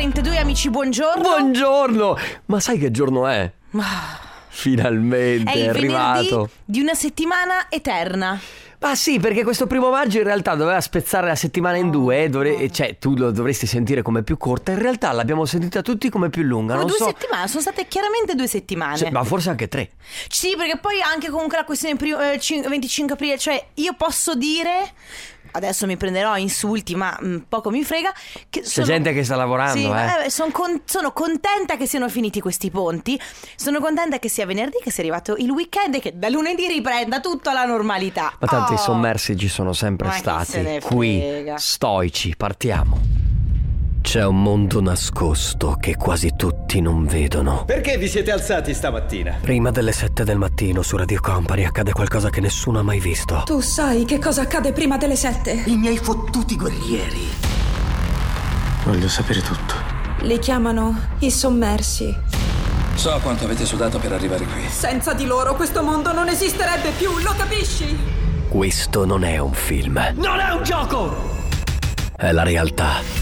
7:32, amici, buongiorno. Buongiorno. Ma sai che giorno è? Finalmente è arrivato. Venerdì di una settimana eterna. Ma sì, perché questo primo maggio in realtà doveva spezzare la settimana in due, cioè tu lo dovresti sentire come più corta. In realtà l'abbiamo sentita tutti come più lunga. Come non due so. settimane, sono state chiaramente 2 settimane. Cioè, ma forse anche 3. Sì, perché poi anche comunque la questione 25 aprile, cioè io posso dire, adesso mi prenderò insulti, ma poco mi frega, che C'è gente che sta lavorando, sì, sono contenta che siano finiti questi ponti. Sono contenta che sia venerdì, che sia arrivato il weekend e che da lunedì riprenda tutto alla normalità. Ma tanto i sommersi ci sono sempre Ma chi se stati. ne Qui, frega. stoici, partiamo. C'è un mondo nascosto che quasi tutti non vedono. Perché vi siete alzati stamattina? Prima delle 7 del mattino su Radio Company accade qualcosa che nessuno ha mai visto. Tu sai che cosa accade prima delle 7? I miei fottuti guerrieri. Voglio sapere tutto. Li chiamano i sommersi. So quanto avete sudato per arrivare qui. Senza di loro questo mondo non esisterebbe più, lo capisci? Questo non è un film. Non è un gioco! È la realtà.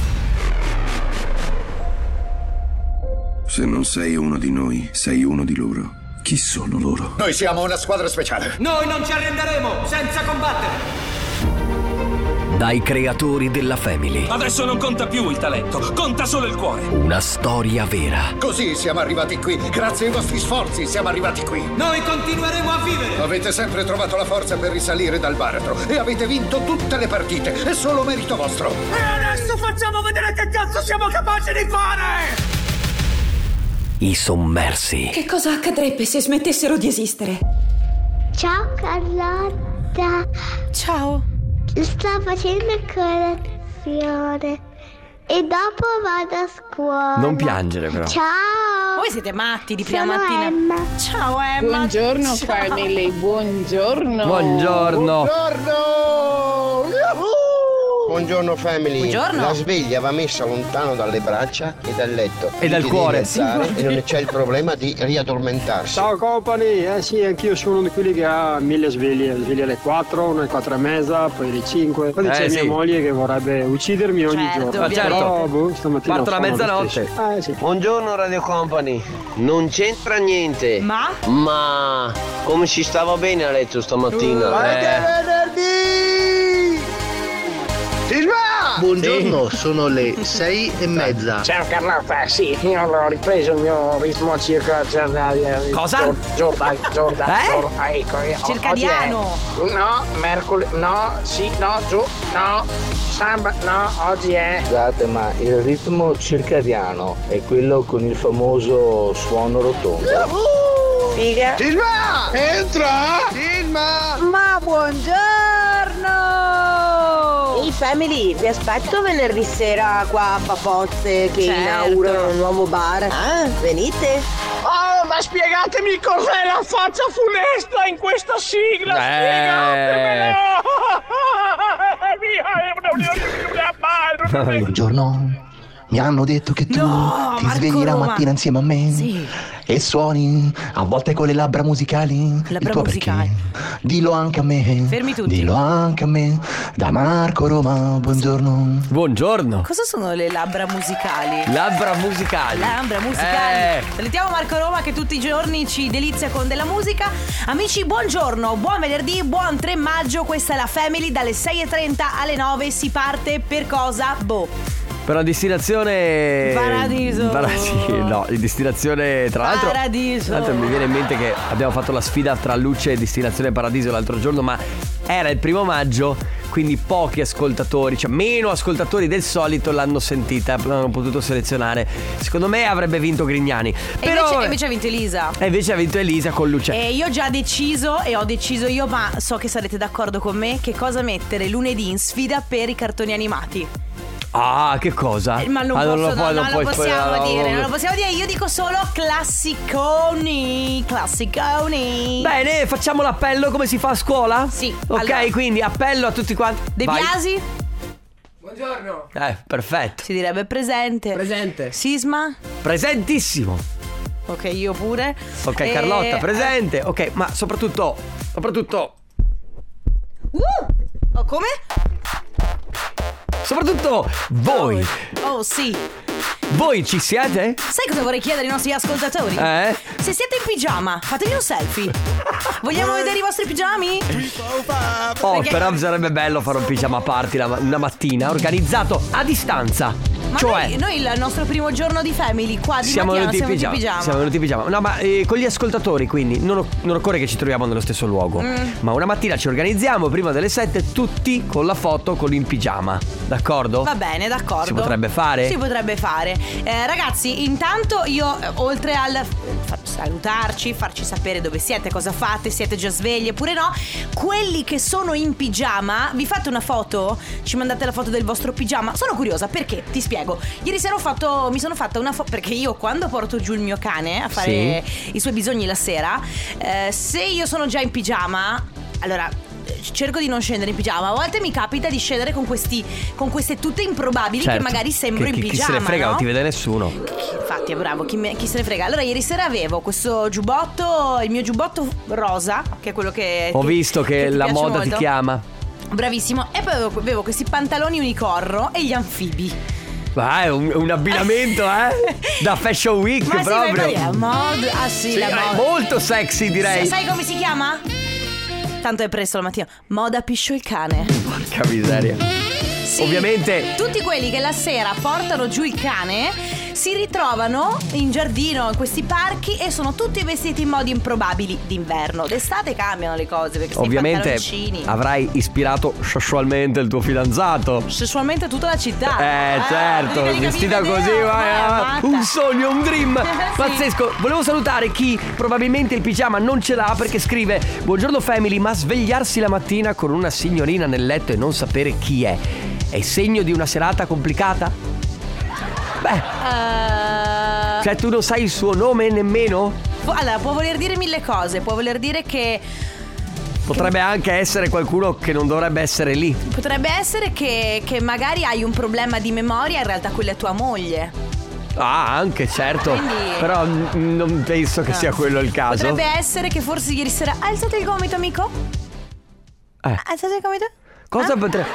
Se non sei uno di noi, sei uno di loro. Chi sono loro? Noi siamo una squadra speciale. Noi non ci arrenderemo senza combattere! Dai creatori della Family. Adesso non conta più il talento, conta solo il cuore. Una storia vera. Così siamo arrivati qui. Grazie ai vostri sforzi siamo arrivati qui. Noi continueremo a vivere! Avete sempre trovato la forza per risalire dal baratro e avete vinto tutte le partite. È solo merito vostro. E adesso facciamo vedere che cazzo siamo capaci di fare! I sommersi. Che cosa accadrebbe se smettessero di esistere? Ciao Carlotta, Ciao. sto facendo colazione e dopo vado a scuola. Non piangere però. Ciao. Voi siete matti di prima Sono mattina. Emma. Ciao Emma. Buongiorno Ciao. family, buongiorno. Buongiorno. Buongiorno family. Buongiorno. La sveglia va messa lontano dalle braccia e dal letto E dal Ti cuore. devi alzare e non c'è il problema di riaddormentarsi. Ciao company, sì, anch'io sono uno di quelli che ha 1000 sveglie alle 4, una alle 4 e mezza, poi alle 5. Poi c'è sì. mia moglie che vorrebbe uccidermi ogni Certo, giorno. ovviamente. Però stamattina Parto la sono lo mezzanotte. stesso. Sì. Buongiorno Radio Company. Non c'entra niente. Ma? come si stava bene a letto stamattina? Buongiorno, sono le 6:30. Ciao Carlotta, sì, io ho ripreso il mio ritmo circa. Cosa? Jordan, ecco. Circadiano. No, mercoledì, no, sì, no, giù, no, samba, no, oggi è. Scusate, ma il ritmo circadiano è quello con il famoso suono rotondo. Figa. Sisma! Entra! Ma buongiorno! Ehi family, vi aspetto venerdì sera qua a Papozze che Certo. inaugurano un nuovo bar. Ah, venite? Oh, ma spiegatemi cos'è la faccia funesta in questa sigla, spiegatemelo! Buongiorno. Mi hanno detto che tu No, ti Marco svegli la Roma. mattina insieme a me Sì. e suoni a volte con le labbra musicali. Labbra il tuo musicali. perché. Dillo anche a me. Fermi tutti. Dillo anche a me. Da Marco Roma, buongiorno. Buongiorno. Cosa sono le labbra musicali? Labbra musicali. Labbra musicali. Salutiamo Marco Roma che tutti i giorni ci delizia con della musica. Amici, buongiorno, buon venerdì, buon 3 maggio. Questa è la Family, dalle 6:30 alle 9 si parte per cosa? Boh. Per la destinazione Paradiso. Sì, no, in destinazione tra l'altro. Paradiso. Tra l'altro mi viene in mente che abbiamo fatto la sfida tra Luce e destinazione Paradiso l'altro giorno, ma era il 1 maggio, quindi pochi ascoltatori, cioè meno ascoltatori del solito l'hanno sentita, l'hanno potuto selezionare. Secondo me avrebbe vinto Grignani. Però Invece ha vinto Elisa. E invece ha vinto Elisa con Luce. E io ho già deciso e ho deciso io, ma so che sarete d'accordo con me, che cosa mettere lunedì in sfida per i cartoni animati. Ah, che cosa? Ma non Ah, posso, lo puoi- non non lo puoi possiamo spoilerare, dire, no, non lo possiamo dire. Io dico solo classiconi. Bene, facciamo l'appello come si fa a scuola? Sì. Ok, Allora. quindi appello a tutti quanti. De Vai. Biasi? Buongiorno. Perfetto. Si direbbe presente. Presente. Sisma? Presentissimo. Ok, io pure. Ok, Carlotta, presente. Ok, ma soprattutto. Oh, come? Soprattutto voi. Oh sì. Voi ci siete? Sai cosa vorrei chiedere ai nostri ascoltatori? Se siete in pigiama, fatevi un selfie. Vogliamo vedere i vostri pigiami? Però sarebbe bello fare un pigiama party una mattina organizzato a distanza. Ma cioè, noi il nostro primo giorno di Family qua di siamo mattina venuti in pigiama. Siamo venuti in pigiama. No, ma con gli ascoltatori, quindi non occorre che ci troviamo nello stesso luogo. Ma una mattina ci organizziamo prima delle 7 tutti con la foto con in pigiama. D'accordo? Va bene, d'accordo. Si potrebbe fare? Si potrebbe fare. Ragazzi, intanto io oltre al salutarci, farci sapere dove siete, cosa fate, siete già svegli oppure no, quelli che sono in pigiama, vi fate una foto? Ci mandate la foto del vostro pigiama? Sono curiosa perché, ti spiego. Ieri sera mi sono fatta una foto, perché io quando porto giù il mio cane a fare i suoi bisogni la sera, se io sono già in pigiama, allora cerco di non scendere in pigiama. A volte mi capita di scendere con queste tute improbabili, che magari sembro in pigiama. Chi se ne frega, no? Non ti vede nessuno. Infatti è bravo, chi se ne frega. Allora ieri sera avevo questo giubbotto, il mio giubbotto rosa, che è quello che ho visto che la moda molto. Ti chiama. Bravissimo. E poi avevo questi pantaloni unicorno e gli anfibi. È un abbinamento, da Fashion Week. Ma proprio. Sì, la moda. Molto sexy, direi. Sai come si chiama? Tanto è presto la mattina. Moda piscio il cane. Porca miseria. Sì, ovviamente tutti quelli che la sera portano giù il cane si ritrovano in giardino in questi parchi e sono tutti vestiti in modi improbabili d'inverno. D'estate cambiano le cose, perché ovviamente avrai ispirato sessualmente il tuo fidanzato. Sessualmente tutta la città. Certo, vestita così, un sogno, un dream. Pazzesco. Volevo salutare chi probabilmente il pigiama non ce l'ha, perché scrive: buongiorno Family, ma svegliarsi la mattina con una signorina nel letto e non sapere chi è segno di una serata complicata? Cioè tu non sai il suo nome nemmeno? Allora, può voler dire mille cose. Può voler dire che potrebbe anche essere qualcuno che non dovrebbe essere lì. Potrebbe essere che magari hai un problema di memoria, in realtà quella è tua moglie. Anche, certo. Quindi però non penso che sia quello il caso. Potrebbe essere che forse ieri sera hai alzato il gomito, amico? Hai alzato il gomito? Cosa potrebbe...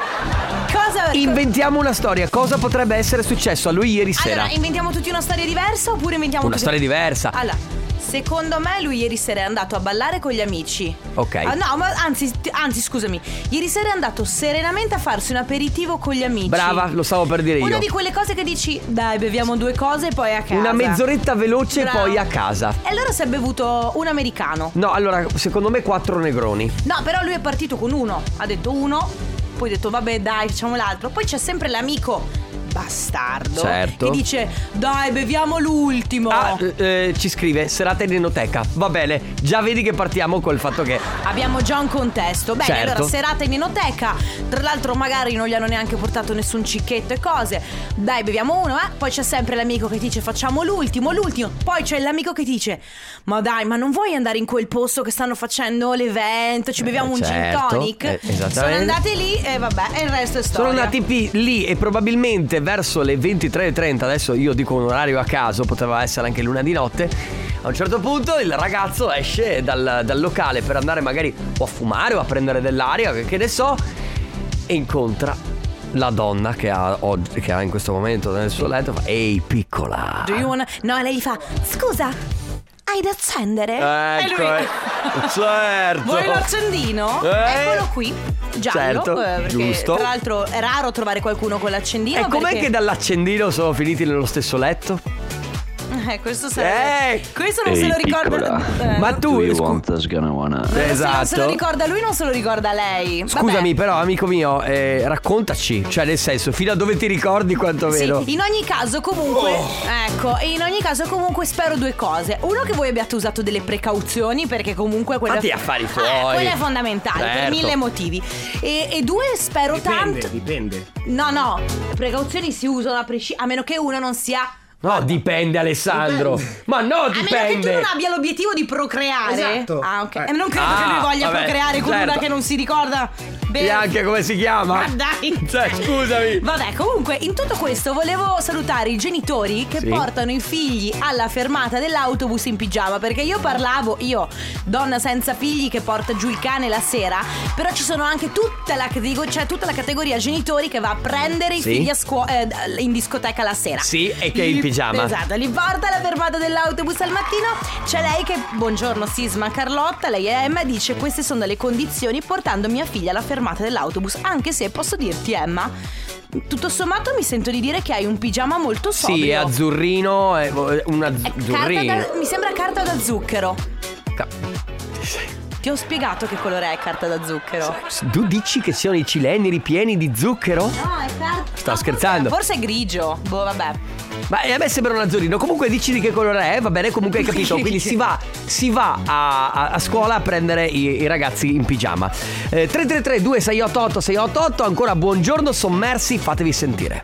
Inventiamo una storia. Cosa potrebbe essere successo a lui ieri sera? Allora, inventiamo tutti una storia diversa oppure inventiamo una storia diversa? Allora, secondo me lui ieri sera è andato a ballare con gli amici. Ok. No, ma anzi, scusami. Ieri sera è andato serenamente a farsi un aperitivo con gli amici. Brava, lo stavo per dire io. Una di quelle cose che dici: dai, beviamo 2 cose e poi a casa. Una mezz'oretta veloce. Bravo. E poi a casa. E allora si è bevuto un americano. No, allora, secondo me 4 negroni. No, però lui è partito con uno. Ha detto uno, poi ha detto vabbè dai, facciamo l'altro. Poi c'è sempre l'amico bastardo, certo, che dice dai, beviamo l'ultimo. Ci scrive serata in enoteca. Va bene, già vedi che partiamo col fatto che abbiamo già un contesto. Bene, certo. Allora serata in enoteca. Tra l'altro magari non gli hanno neanche portato nessun cicchetto e cose. Dai, beviamo uno, Poi c'è sempre l'amico che dice facciamo l'ultimo. Poi c'è l'amico che dice ma dai, ma non vuoi andare in quel posto che stanno facendo l'evento? Ci beviamo un gin tonic. Sono andati lì e vabbè, e il resto è storia. Sono andati lì e probabilmente verso le 23:30, adesso io dico un orario a caso, poteva essere anche l'una di notte. A un certo punto il ragazzo esce dal locale per andare magari o a fumare o a prendere dell'aria, che ne so, e incontra la donna che ha in questo momento nel suo letto. Fa: ehi piccola, no, lei gli fa: scusa, hai da accendere? Ecco, certo. Vuoi l'accendino? Eccolo qui, giallo, certo, perché giusto. Tra l'altro è raro trovare qualcuno con l'accendino. E com'è che dall'accendino sono finiti nello stesso letto? Questo non se lo ricorda. Ma tu esatto. Non se lo ricorda lui, non se lo ricorda lei. Scusami, però amico mio, raccontaci, cioè nel senso, fino a dove ti ricordi quantomeno. Sì, in ogni caso comunque in ogni caso comunque spero 2 cose. Uno, che voi abbiate usato delle precauzioni, perché comunque fatti affari tuoi. Quello è fondamentale, certo, per 1000 motivi. E 2, spero tanto. Dipende. No, precauzioni si usano a meno che uno non sia... No, dipende, Alessandro. Dipende. Ma no, dipende. A meno che tu non abbia l'obiettivo di procreare. Esatto. Ok. Non credo che lui voglia procreare con una che non si ricorda bene. E anche come si chiama. Ma dai. Cioè, scusami. Vabbè, comunque, in tutto questo volevo salutare i genitori che portano i figli alla fermata dell'autobus in pigiama, perché io donna senza figli che porta giù il cane la sera. Però ci sono anche tutta la categoria genitori che va a prendere i figli in discoteca la sera. Sì, e che è in pigiama. Esatto, li porta alla fermata dell'autobus al mattino. C'è lei che, buongiorno Sisma Carlotta, lei è Emma, dice: queste sono le condizioni portando mia figlia alla fermata dell'autobus. Anche se posso dirti, Emma, tutto sommato mi sento di dire che hai un pigiama molto sobrio. Sì, è azzurrino, mi sembra carta da zucchero. Ti ho spiegato che colore è carta da zucchero. Tu dici che siano i cileni ripieni di zucchero? No, è carta. Sto scherzando. Forse è grigio. Boh, vabbè. Ma a me sembra un azzurrino. Comunque dici di che colore è. Va bene, comunque hai capito. Quindi si va a scuola a prendere i ragazzi in pigiama. 333 2688 688. Ancora buongiorno sommersi, fatevi sentire.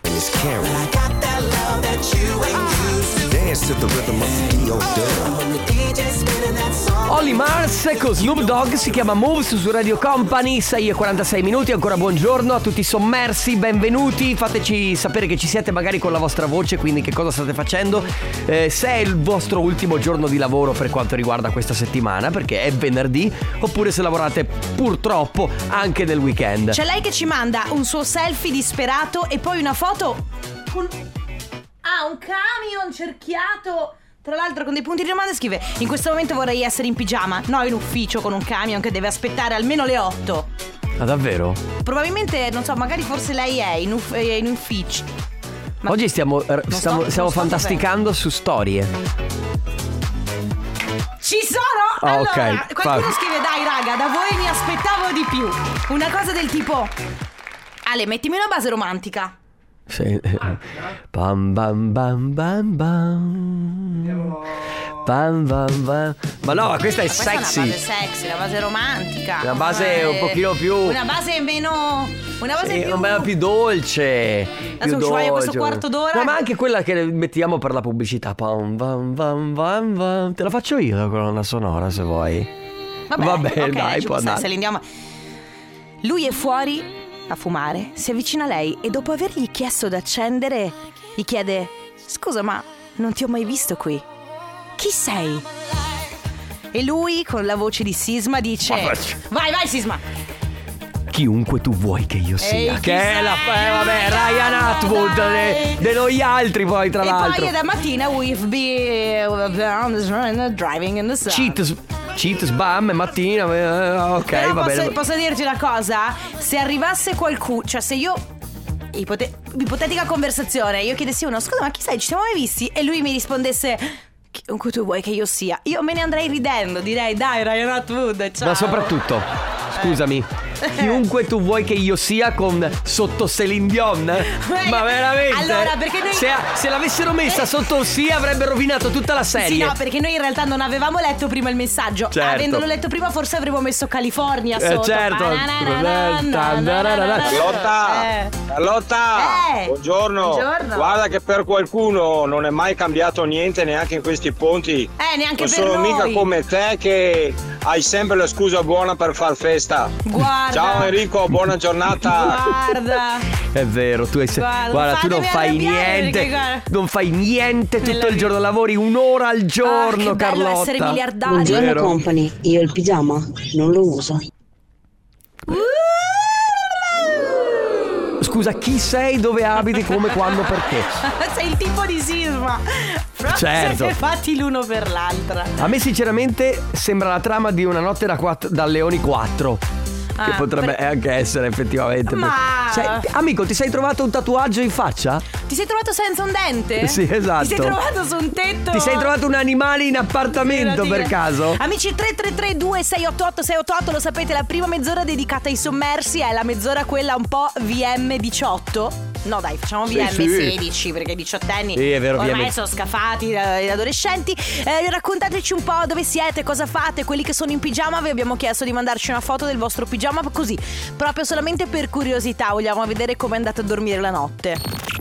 Olly Mars con Snoop Dogg, si chiama Moves su Radio Company. 6:46 minuti. Ancora buongiorno a tutti sommersi, benvenuti. Fateci sapere che ci siete magari con la vostra voce, quindi che cosa state facendo, se è il vostro ultimo giorno di lavoro per quanto riguarda questa settimana, perché è venerdì, oppure se lavorate purtroppo anche nel weekend. C'è lei che ci manda un suo selfie disperato e poi una foto con un camion cerchiato, tra l'altro con dei punti di domanda. Scrive: in questo momento vorrei essere in pigiama. No, in ufficio con un camion che deve aspettare almeno le 8. Ma davvero? Probabilmente, non so, magari forse lei è in ufficio. Ma oggi stiamo fantasticando su storie. Ci sono! Oh, allora, okay. Qualcuno scrive: dai raga, da voi mi aspettavo di più. Una cosa del tipo: Ale, mettimi una base romantica. Sì. Bam bam bam bam bam. Bam bam bam. Ma no, ma questa è sexy. È una base sexy, una base romantica. Una base un pochino più. Una base meno. Una base più. Una più dolce. Adesso ci voglio questo quarto d'ora. No, ma anche quella che mettiamo per la pubblicità. Bam bam bam bam bam. Te la faccio io la colonna sonora se vuoi. Vabbè, okay, dai, può andare. Se l'indiamo. Lui è fuori a fumare, si avvicina a lei e dopo avergli chiesto d'accendere gli chiede: scusa, ma non ti ho mai visto qui. Chi sei? E lui con la voce di Sisma dice: vai Sisma. Chiunque tu vuoi che io sia. Che è la vabbè, Ryan Atwood di noi altri poi tra l'altro. E poi da mattina we've been driving in the sun. Cheat, sbam, mattina, ok, però va bene. Posso dirti una cosa? Se arrivasse qualcuno, cioè se io ipotetica conversazione, io chiedessi uno: scusa, ma chi sei? Ci siamo mai visti? E lui mi rispondesse: chiunque tu vuoi che io sia. Io me ne andrei ridendo, direi: dai Ryan Atwood, ciao. Ma soprattutto, scusami, chiunque tu vuoi che io sia con sotto Celine Dion? Ma veramente? Allora, perché noi se l'avessero messa sotto sì avrebbe rovinato tutta la serie. Sì, no, perché noi in realtà non avevamo letto prima il messaggio. Certo. Avendolo letto prima forse avremmo messo California sotto. Certo. Carlotta, buongiorno. Guarda che per qualcuno non è mai cambiato niente, neanche in questi ponti. Neanche non per sono noi. mica come te che hai sempre la scusa buona per far festa. Guarda. Ciao Enrico, buona giornata. Guarda. È vero, tu guarda, tu non fai niente. Non fai niente tutto il giorno, lavori un'ora al giorno, che Carlotta. bello essere miliardario. Buongiorno company, io il pigiama non lo uso. Scusa, chi sei, dove abiti, come, quando, perché? Sei il tipo di Sisma. Certo. Siete fatti l'uno per l'altra. A me sinceramente sembra la trama di Una notte da Leoni 4. Che potrebbe anche essere effettivamente. Ma amico, ti sei trovato un tatuaggio in faccia? Ti sei trovato senza un dente? Sì, esatto. Ti sei trovato su un tetto? Ti sei trovato un animale in appartamento per caso? Amici, 333 2688 688, lo sapete, la prima mezz'ora dedicata ai sommersi è la mezz'ora quella un po' VM18. No dai, facciamo VM16 sì. Perché i diciottenni è vero, ormai sono scafati gli adolescenti. Raccontateci un po' dove siete, cosa fate. Quelli che sono in pigiama vi abbiamo chiesto di mandarci una foto del vostro pigiama, così, proprio solamente per curiosità. Vogliamo vedere come andate a dormire la notte.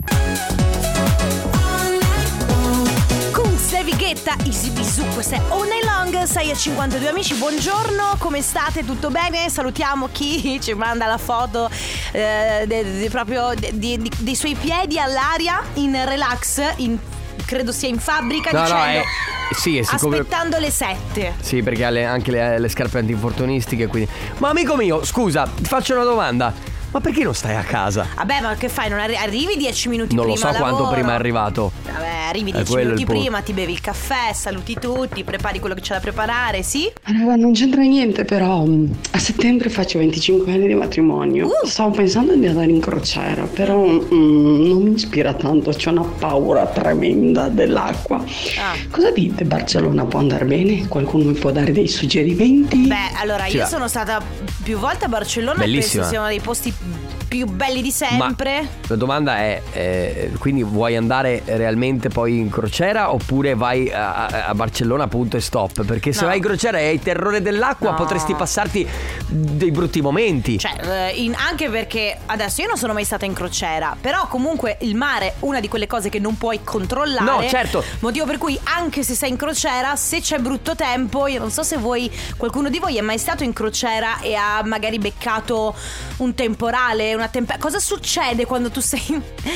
Con David Guetta, Easy Bisou, questa è All Night Long. 6:52. Amici, buongiorno, come state? Tutto bene? Salutiamo chi ci manda la foto proprio dei suoi piedi all'aria in relax, in credo sia in fabbrica, dicendo sì, aspettando le 7. Sì, perché ha anche le scarpe antinfortunistiche, quindi. Ma amico mio, scusa, ti faccio una domanda. Ma perché non stai a casa? Vabbè, ma che fai? Non arrivi 10 minuti non prima? Non lo so quanto lavoro. prima è arrivato. Vabbè, arrivi 10 minuti prima, ti bevi il caffè, saluti tutti, prepari quello che c'è da preparare, sì? Raga, non c'entra niente, però a settembre faccio 25 anni di matrimonio. Stavo pensando di andare in crociera, però non mi ispira tanto, c'ho una paura tremenda dell'acqua. Cosa dite? Barcellona può andare bene? Qualcuno mi può dare dei suggerimenti? Beh, allora io sono stata più volte a Barcellona. Bellissima. Penso sia uno dei posti più belli di sempre. Ma la domanda è quindi vuoi andare realmente poi in crociera oppure vai a Barcellona appunto e stop? Perché se vai in crociera e hai terrore dell'acqua potresti passarti dei brutti momenti. Cioè anche perché adesso io non sono mai stata in crociera, però comunque il mare è una di quelle cose che non puoi controllare. No, certo. Motivo per cui anche se sei in crociera, se c'è brutto tempo, io non so se qualcuno di voi è mai stato in crociera e ha magari beccato un temporale, cosa succede quando tu sei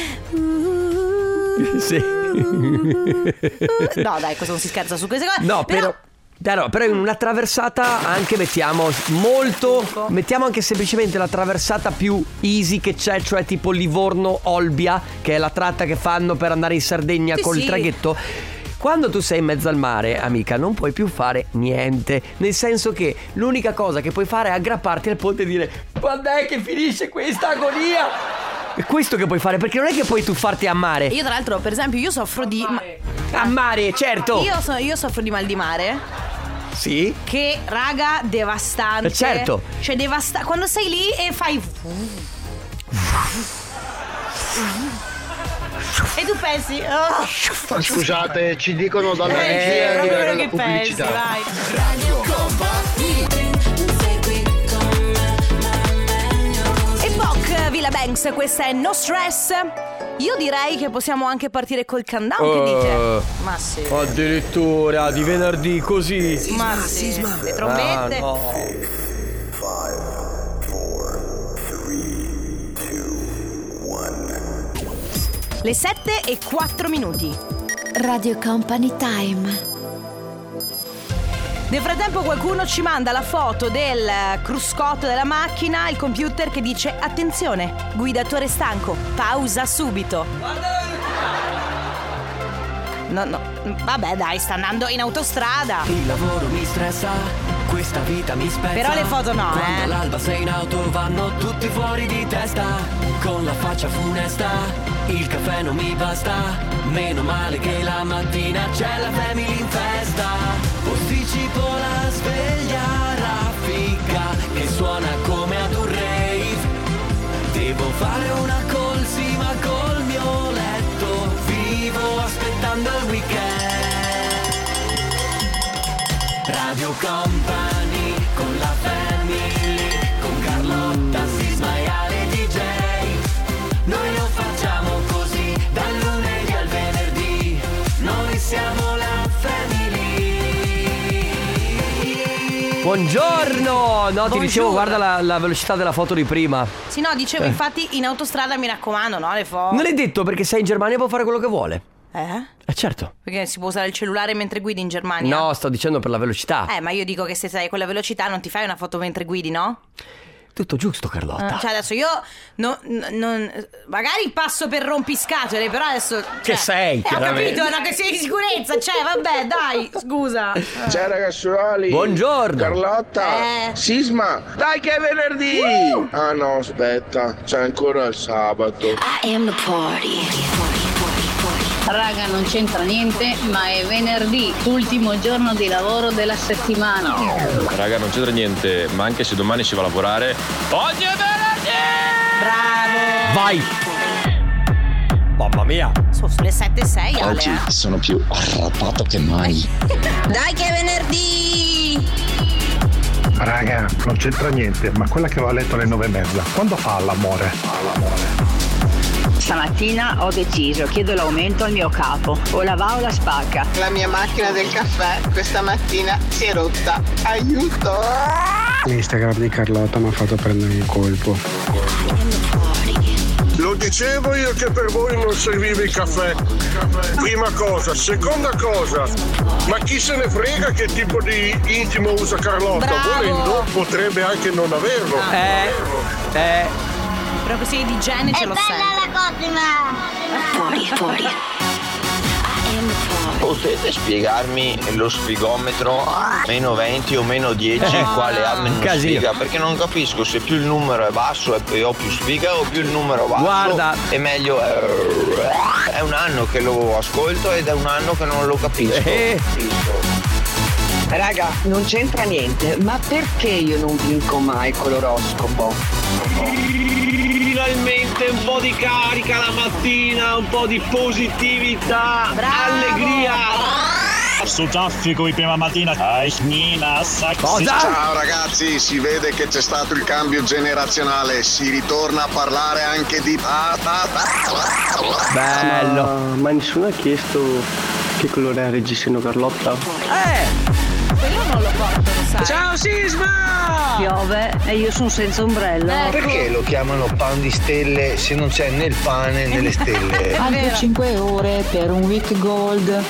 Sì. No dai, cosa non si scherza su queste cose. No, però in una traversata anche mettiamo anche semplicemente la traversata più easy che c'è, cioè tipo Livorno-Olbia, che è la tratta che fanno per andare in Sardegna col traghetto. Quando tu sei in mezzo al mare, amica, non puoi più fare niente. Nel senso che l'unica cosa che puoi fare è aggrapparti al ponte e dire: quando è che finisce questa agonia? È questo che puoi fare, perché non è che puoi tuffarti a mare. Io tra l'altro, per esempio, io soffro di a mare, certo. Io soffro di mal di mare. Sì. Che raga, devastante. Certo. Cioè quando sei lì e fai e tu pensi scusate, ci dicono dalla regia di quello che pubblicità. pensi, vai. Radio Company. E Boc, Villa Banks, questa è No Stress. Io direi che possiamo anche partire col countdown, che dite? Ma sì. Addirittura di venerdì così. Ma sì, le trombette. No. 5, 4, 3, 2, 1. Le 7:04. Radio Company Time. Nel frattempo qualcuno ci manda la foto del cruscotto della macchina, il computer che dice: attenzione, guidatore stanco, pausa subito. No, vabbè dai, sta andando in autostrada. Il lavoro mi stressa, questa vita mi spezza. Però le foto no, Quando all'alba sei in auto vanno tutti fuori di testa. Con la faccia funesta, il caffè non mi basta. Meno male che la mattina c'è la family in festa. Posticipo la sveglia raffica che suona come ad un rave. Devo fare una colsima col mio letto. Vivo aspettando il weekend. Radio Company con la family, con Carlotta, Sisma e Ale DJ. Noi lo facciamo così dal lunedì al venerdì. Noi siamo la family. Buongiorno. No, ti dicevo, guarda la velocità della foto di prima. Sì, no, dicevo, infatti in autostrada mi raccomando, no, le foto. Non è detto, perché sei in Germania può fare quello che vuole. Certo. Perché si può usare il cellulare mentre guidi in Germania? No, sto dicendo per la velocità. Ma io dico che se sei a quella velocità non ti fai una foto mentre guidi, no? Tutto giusto, Carlotta. Cioè adesso io magari passo per rompiscatole, però adesso che sei, ho capito, no, che sei di sicurezza. Cioè vabbè, dai, scusa. Ciao ragazzuoli. Buongiorno. Carlotta. Sisma. Dai che è venerdì. Ah no, aspetta, c'è ancora il sabato. I am the party. Raga, non c'entra niente, ma è venerdì, ultimo giorno di lavoro della settimana. Raga, non c'entra niente, ma anche se domani si va a lavorare, oggi è venerdì! Bravo! Vai! Mamma mia! Sono le 7:06, Ale. Oggi sono più arrabbiato che mai. Dai che è venerdì! Raga, non c'entra niente, ma quella che va a letto alle 9:30, quando fa l'amore? Stamattina ho deciso, chiedo l'aumento al mio capo, o la va o la spacca. La mia macchina del caffè questa mattina si è rotta. Aiuto! L'Instagram di Carlotta mi ha fatto prendere un colpo. Lo dicevo io che per voi non serviva il caffè. Prima cosa. Seconda cosa, ma chi se ne frega che tipo di intimo usa Carlotta? Bravo. Volendo potrebbe anche non averlo. Proprio se di igiene ce lo sai. È bella la Fuori. Potete spiegarmi lo sfigometro meno 20 o meno 10 quale ha meno sfiga? Perché non capisco se più il numero è basso e ho più sfiga o più il numero basso. Guarda, è meglio. È un anno che lo ascolto ed è un anno che non lo capisco. Raga, non c'entra niente, ma perché io non vinco mai con l'oroscopo? Finalmente un po' di carica la mattina, un po' di positività, allegria. Su traffico di prima mattina. Ciao ragazzi, si vede che c'è stato il cambio generazionale, si ritorna a parlare anche di bello. Ma nessuno ha chiesto che colore ha Reggiseno Carlotta? Quello non lo porto, lo sai. Ciao Sisma! Piove e io sono senza ombrello. Perché lo chiamano pan di stelle se non c'è né il pane né le stelle? Altre 5 ore per un week gold.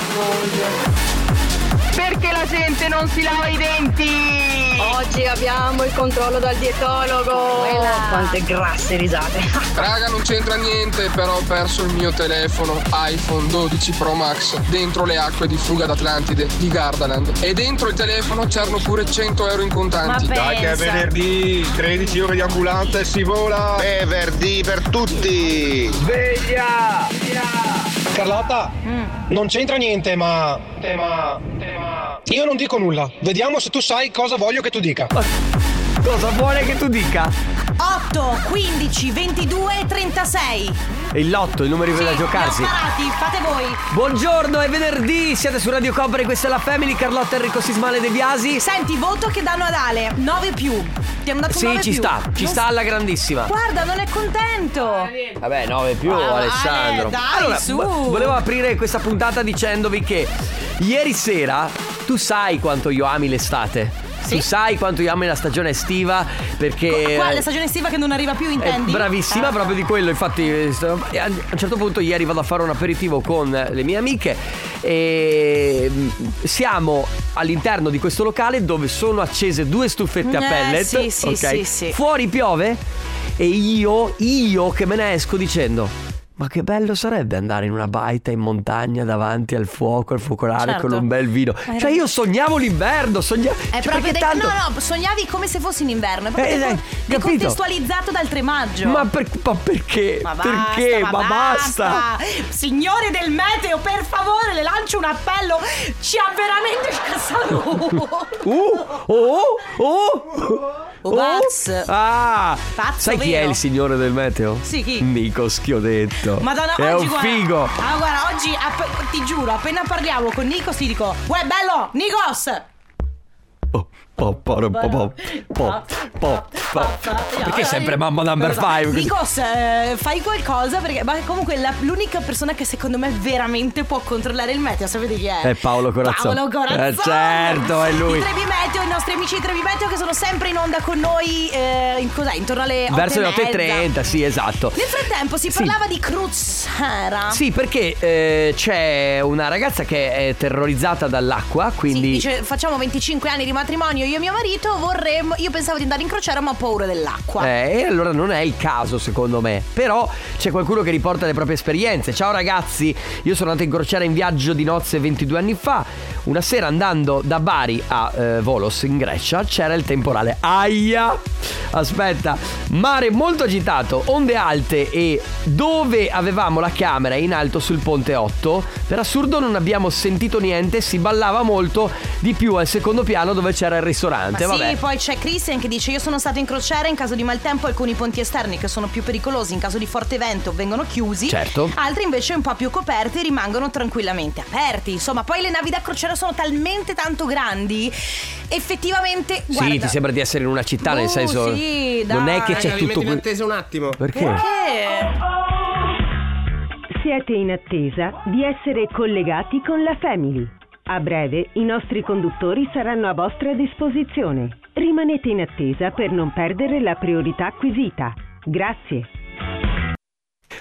Perché la gente non si lava i denti? Oggi abbiamo il controllo dal dietologo. Quante grasse risate. Raga, non c'entra niente, però ho perso il mio telefono iPhone 12 Pro Max dentro le acque di Fuga d'Atlantide di Gardaland. E dentro il telefono c'erano pure 100 euro in contanti. Ma Dai che è pensa. venerdì, 13 ore di ambulante e si vola. venerdì per tutti. Sveglia! Carlotta, non c'entra niente, ma io non dico nulla. Vediamo se tu sai cosa voglio che tu dica. Cosa vuole che tu dica? 8, 15, 22, 36. E il lotto, i numeri da giocarsi. Parati, fate voi. Buongiorno, è venerdì, siete su Radio Company, questa è la Family, Carlotta, Enrico Sismale De Biasi. Senti, voto che danno ad Ale, 9 più. Ti hanno dato un 9 Sì, ci più. sta alla grandissima. Guarda, non è contento. Vabbè, 9 più, Ale, Alessandro. dai, allora, su. volevo aprire questa puntata dicendovi che ieri sera tu sai quanto io ami l'estate. Sì. Tu sai quanto io ami la stagione estiva, perché Qua la stagione estiva che non arriva più, intendi? bravissima proprio di quello. Infatti a un certo punto ieri vado a fare un aperitivo con le mie amiche e siamo all'interno di questo locale dove sono accese 2 stufette a pellet. Sì, ok? sì. Fuori piove e io che me ne esco dicendo: ma che bello sarebbe andare in una baita in montagna davanti al fuoco, al focolare, Certo. con un bel vino. Cioè io sognavo l'inverno, È proprio tanto... No, sognavi come se fossi in inverno. È proprio capito? decontestualizzato dal 3 maggio. Ma perché? Ma perché? basta, Ma basta. Signore del meteo, per favore, le lancio un appello. Ci ha veramente scassato. Pazz. Pazzo, sai chi vero? è il signore del meteo? Sì, chi? Nico Schiodetto. Madonna, è oggi un guarda, figo. guarda, oggi ti giuro, appena parliamo con Nikos ti dico: uè, bello, Nikos! Perché sempre mamma number 5? Nikos, fai qualcosa perché comunque l'unica persona che secondo me veramente può controllare il meteo, sapete chi è? È Paolo Corazzò. Certo, è lui. I Trebi Meteo, i nostri amici di Trebi Meteo che sono sempre in onda con noi intorno alle 8:30. Verso le 8:30, sì, esatto. Nel frattempo si parlava di crociera. Sì, perché c'è una ragazza che è terrorizzata dall'acqua, quindi dice: facciamo 25 anni di matrimonio io e mio marito, io pensavo di andare in crociera ma ho paura dell'acqua. E allora non è il caso secondo me. Però c'è qualcuno che riporta le proprie esperienze. Ciao ragazzi, io sono andato in crociera in viaggio di nozze 22 anni fa. Una sera andando da Bari a Volos in Grecia c'era il temporale. Aia! Aspetta, mare molto agitato, onde alte e dove avevamo la camera in alto sul ponte 8, per assurdo non abbiamo sentito niente, si ballava molto di più al secondo piano dove c'era il ristorante. Ma vabbè. sì, poi c'è Christian che dice: io sono stato in crociera, in caso di maltempo alcuni ponti esterni che sono più pericolosi in caso di forte vento vengono chiusi. Certo. Altri invece un po' più coperti rimangono tranquillamente aperti. Insomma, poi le navi da crociera sono talmente tanto grandi, effettivamente guarda, sì, ti sembra di essere in una città, nel senso sì, dai. non è che c'è tutto in attesa un attimo. Perché? Siete in attesa di essere collegati con la Family. A breve i nostri conduttori saranno a vostra disposizione. Rimanete in attesa per non perdere la priorità acquisita. Grazie.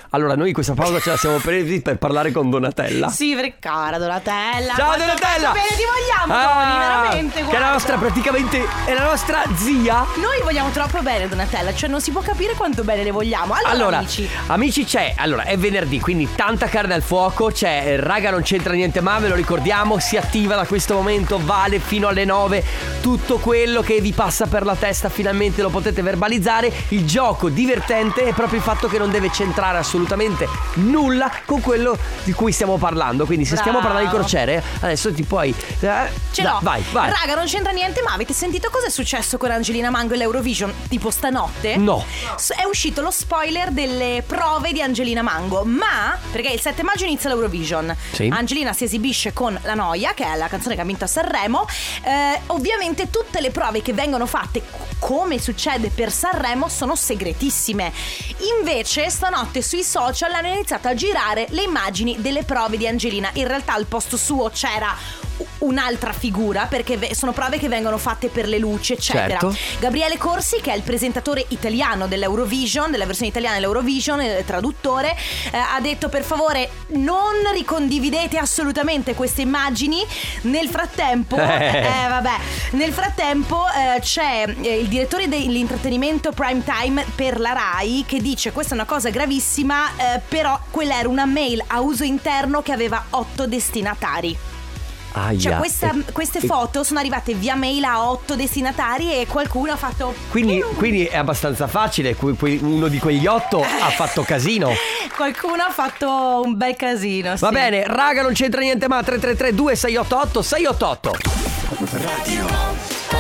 Allora, noi questa pausa ce la siamo presi per parlare con Donatella. Sì, perché cara Donatella. Ciao Donatella. Bene, ti vogliamo, Tony, veramente. Che è la nostra, praticamente, è la nostra zia. Noi vogliamo troppo bene Donatella, cioè non si può capire quanto bene le vogliamo. Allora amici c'è, allora è venerdì, quindi tanta carne al fuoco. C'è raga non c'entra niente ma, ve lo ricordiamo, si attiva da questo momento, vale fino alle 9. Tutto quello che vi passa per la testa finalmente lo potete verbalizzare. Il gioco divertente è proprio il fatto che non deve centrare assolutamente nulla con quello di cui stiamo parlando. Quindi se stiamo parlando di crociere, adesso ti puoi ce l'ho. Vai. Raga, non c'entra niente, ma avete sentito cosa è successo con Angelina Mango e l'Eurovision tipo stanotte? No. È uscito lo spoiler delle prove di Angelina Mango, ma perché il 7 maggio inizia l'Eurovision. Sì. Angelina si esibisce con La Noia, che è la canzone che ha vinto a Sanremo. Ovviamente tutte le prove che vengono fatte, come succede per Sanremo, sono segretissime. Invece stanotte sui social hanno iniziato a girare le immagini delle prove di Angelina. In realtà al posto suo c'era un'altra figura, perché sono prove che vengono fatte per le luci eccetera. Certo. Gabriele Corsi, che è il presentatore italiano dell'Eurovision, della versione italiana dell'Eurovision, il traduttore, ha detto: per favore non ricondividete assolutamente queste immagini. Nel frattempo nel frattempo c'è il direttore dell'intrattenimento prime time per la Rai che dice: questa è una cosa gravissima, però quella era una mail a uso interno che aveva 8 destinatari. Cioè queste foto sono arrivate via mail a 8 destinatari e qualcuno ha fatto Quindi è abbastanza facile. Uno di quegli 8 ha fatto casino. Qualcuno ha fatto un bel casino. Va bene, raga non c'entra niente ma 333 2688 688. Radio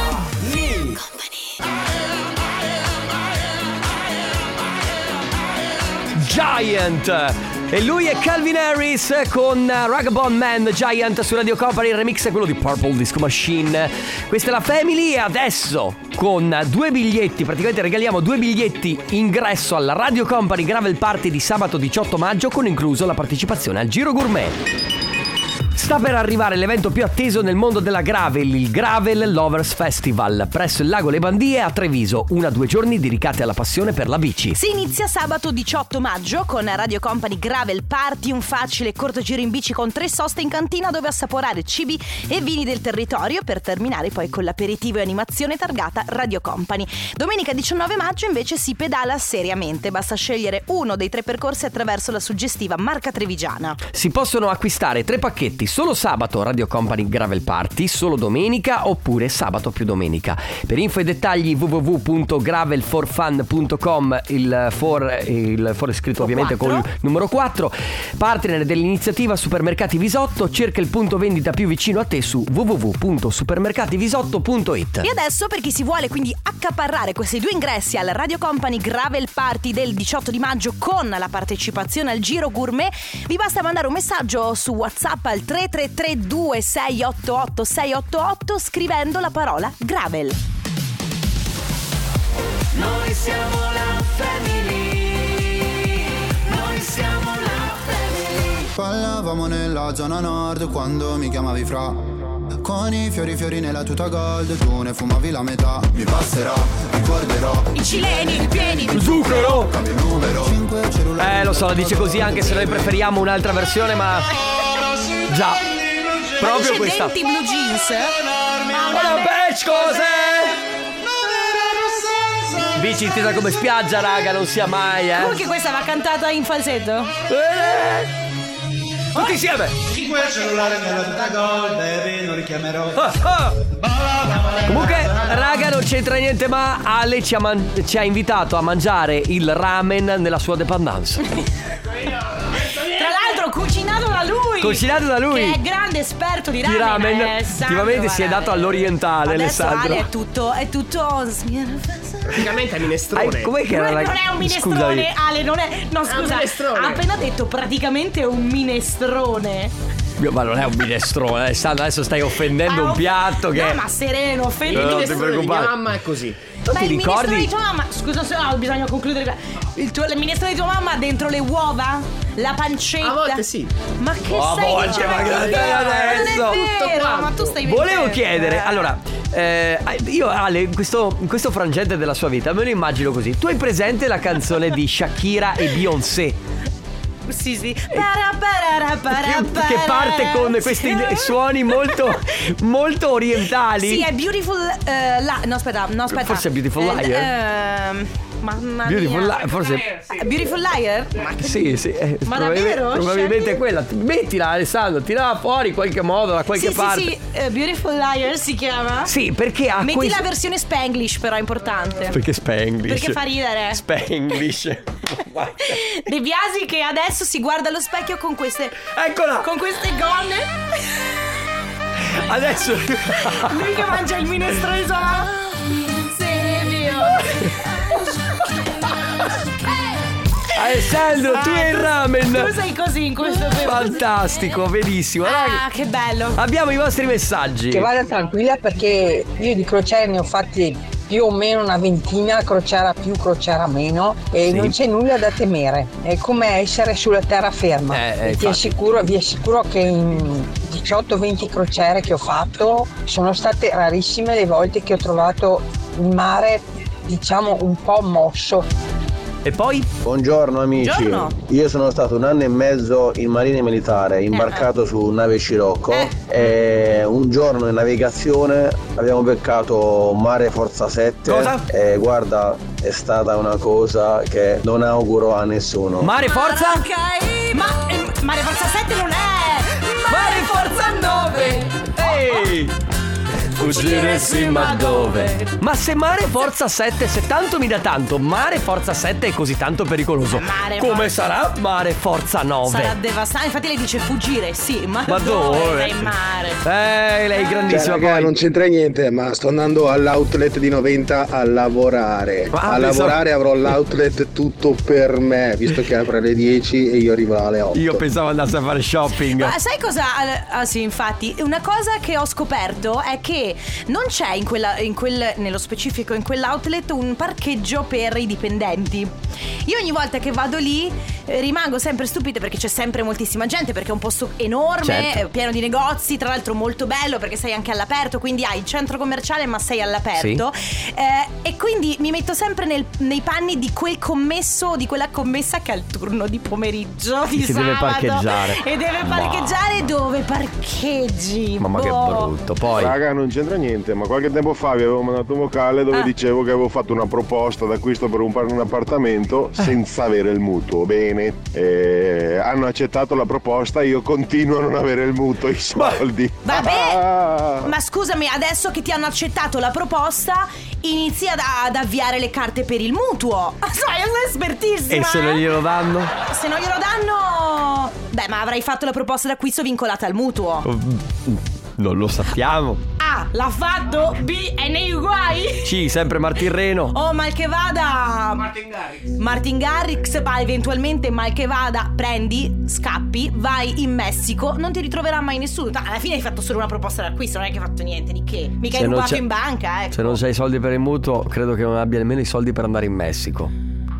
Giant. E lui è Calvin Harris con Vagabond Man. Giant su Radio Company. Il remix è quello di Purple Disco Machine. Questa è la Family. E adesso con 2 biglietti, praticamente regaliamo 2 biglietti ingresso alla Radio Company Gravel Party di sabato 18 maggio, con incluso la partecipazione al Giro Gourmet. Sta per arrivare l'evento più atteso nel mondo della gravel, il Gravel Lovers Festival, presso il lago Le Bandie a Treviso. 1-2 giorni dedicati alla passione per la bici. Si inizia sabato 18 maggio con Radio Company Gravel Party, un facile e corto giro in bici con 3 soste in cantina dove assaporare cibi e vini del territorio, per terminare poi con l'aperitivo e animazione targata Radio Company. Domenica 19 maggio invece si pedala seriamente, basta scegliere uno dei 3 percorsi attraverso la suggestiva Marca Trevigiana. Si possono acquistare 3 pacchetti solo sabato Radio Company Gravel Party, solo domenica oppure sabato più domenica. Per info e dettagli www.gravelforfun.com. Il for è scritto ovviamente con il numero 4. Partner dell'iniziativa Supermercati Visotto. Cerca il punto vendita più vicino a te su www.supermercativisotto.it. E adesso, per chi si vuole quindi accaparrare questi 2 ingressi al Radio Company Gravel Party del 18 di maggio con la partecipazione al Giro Gourmet, vi basta mandare un messaggio su WhatsApp al 3332 688 688 scrivendo la parola Gravel. Noi siamo la family. Noi siamo la family. Parlavamo nella zona nord quando mi chiamavi fra. Con i fiori nella tuta gold, tu ne fumavi la metà. Mi passerà, ricorderò i cileni, i pieni di zucchero. Cambio il numero. Lo so, dice così anche se noi preferiamo un'altra versione, ma già, proprio questa. Denti blue jeans. Una bitch cos'è? Bici intesa come spiaggia, raga, non sia mai, Comunque questa va cantata in falsetto. Tutti insieme. 5 cellulare nella tuta gold, baby, non richiamerò. Comunque, raga, non c'entra niente ma Ale ci ha invitato a mangiare il ramen nella sua dépendance. Tra l'altro cucinato da lui. Che è grande esperto di ramen. Effettivamente si è dato all'orientale. Adesso Alessandro. Ale è tutto praticamente è minestrone. Com'è che era? Non è un minestrone. Ale non è. No, scusa, ha appena detto praticamente un minestrone. Ma non è un minestrone, Alessandro, adesso stai offendendo un piatto che... No, ma sereno, offendi. Il minestrone di mia mamma è così. Ma il minestrone di tua mamma, scusa se no, bisogna concludere. Il minestrone di tua mamma dentro le uova? La pancetta? A volte sì. Ma che a stai volte, ma adesso. Non è vero, ma tu stai Volevo chiedere, allora, io Ale, in questo frangente della sua vita me lo immagino così. Tu hai presente la canzone di Shakira e Beyoncé? Sì. Che parte con questi suoni molto orientali. Sì, è Beautiful no aspetta. Forse è Beautiful Liar. Beautiful Liar, forse Beautiful Liar? Sì. Ma davvero? Probabilmente è quella. Mettila, Alessandro, tirala fuori in qualche modo da qualche parte. Sì, Beautiful Liar si chiama? Sì, perché ha metti la versione Spanglish, però è importante. Perché Spanglish? Perché fa ridere. Spanglish. De Biasi che adesso si guarda allo specchio con queste. Eccola! Con queste gonne. Adesso lui che mangia il minestrone Alessandro, tu e il ramen. Tu sei così in questo periodo. Fantastico, benissimo. Che bello. Abbiamo i vostri messaggi. Che vada tranquilla, perché io di crociere ne ho fatti più o meno una ventina, crociera più, crociera meno, e non c'è nulla da temere. È come essere sulla terraferma. Vi assicuro che in 18-20 crociere che ho fatto sono state rarissime le volte che ho trovato il mare, diciamo, un po' mosso. E poi? Buongiorno amici. Buongiorno. Io sono stato 1 anno e mezzo in marina militare, imbarcato su nave Scirocco, e un giorno in navigazione abbiamo beccato Mare Forza 7. Cosa? E guarda, è stata una cosa che non auguro a nessuno. Mare Forza? Mare Forza 7 non è Mare Forza 9. Ehi! Fuggire sì, ma dove? Ma se Mare Forza 7, se tanto mi dà tanto, Mare Forza 7 è così tanto pericoloso, come sarà Mare Forza 9? Sarà devastante. Infatti lei dice fuggire, sì, ma dove? In mare. Lei è grandissima. Cioè, raga, non c'entra niente, ma sto andando all'outlet di Noventa a lavorare. Lavorare avrò l'outlet tutto per me, visto che apre alle 10 e io arrivo alle 8. Io pensavo andasse a fare shopping. Ma sai cosa? Sì, infatti, una cosa che ho scoperto è che non c'è nello specifico in quell'outlet un parcheggio per i dipendenti. Io ogni volta che vado lì rimango sempre stupita, perché c'è sempre moltissima gente, perché è un posto enorme, pieno di negozi, tra l'altro molto bello perché sei anche all'aperto, quindi hai il centro commerciale ma sei all'aperto, e quindi mi metto sempre nei panni di quel commesso o di quella commessa che ha il turno di pomeriggio di sabato deve parcheggiare. E deve parcheggiare dove parcheggi. Mamma che brutto. Poi raga, non c'entra niente, ma qualche tempo fa vi avevo mandato un vocale dove dicevo che avevo fatto una proposta d'acquisto per un appartamento senza avere il mutuo. Bene, hanno accettato la proposta, io continuo a non avere il mutuo, i soldi. Vabbè, ma scusami, adesso che ti hanno accettato la proposta, inizia ad avviare le carte per il mutuo. Sai, è espertissima. E se non glielo danno? Se non glielo danno, ma avrai fatto la proposta d'acquisto vincolata al mutuo. Non lo sappiamo. A, l'ha fatto. B, è nei guai. C, sempre Martin Reno. Oh, mal che vada Martin Garrix, ma eventualmente mal che vada, prendi, scappi, vai in Messico, non ti ritroverà mai nessuno. Alla fine hai fatto solo una proposta d'acquisto, non è che hai fatto niente di che. Mica hai rubato in banca, ecco. Se non c'hai i soldi per il mutuo, credo che non abbia nemmeno i soldi per andare in Messico.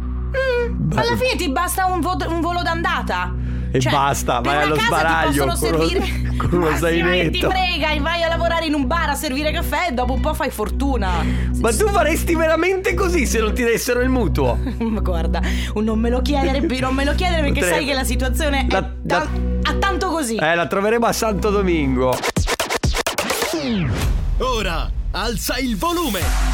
Alla fine ti basta un volo d'andata. E basta, vai allo sbaraglio con uno zainetto. Ti frega, vai a lavorare in un bar a servire caffè e dopo un po' fai fortuna. Ma tu faresti veramente così se non ti dessero il mutuo? Ma guarda, non me lo chiedere perché sai che la situazione è tanto così. La troveremo a Santo Domingo. Ora alza il volume.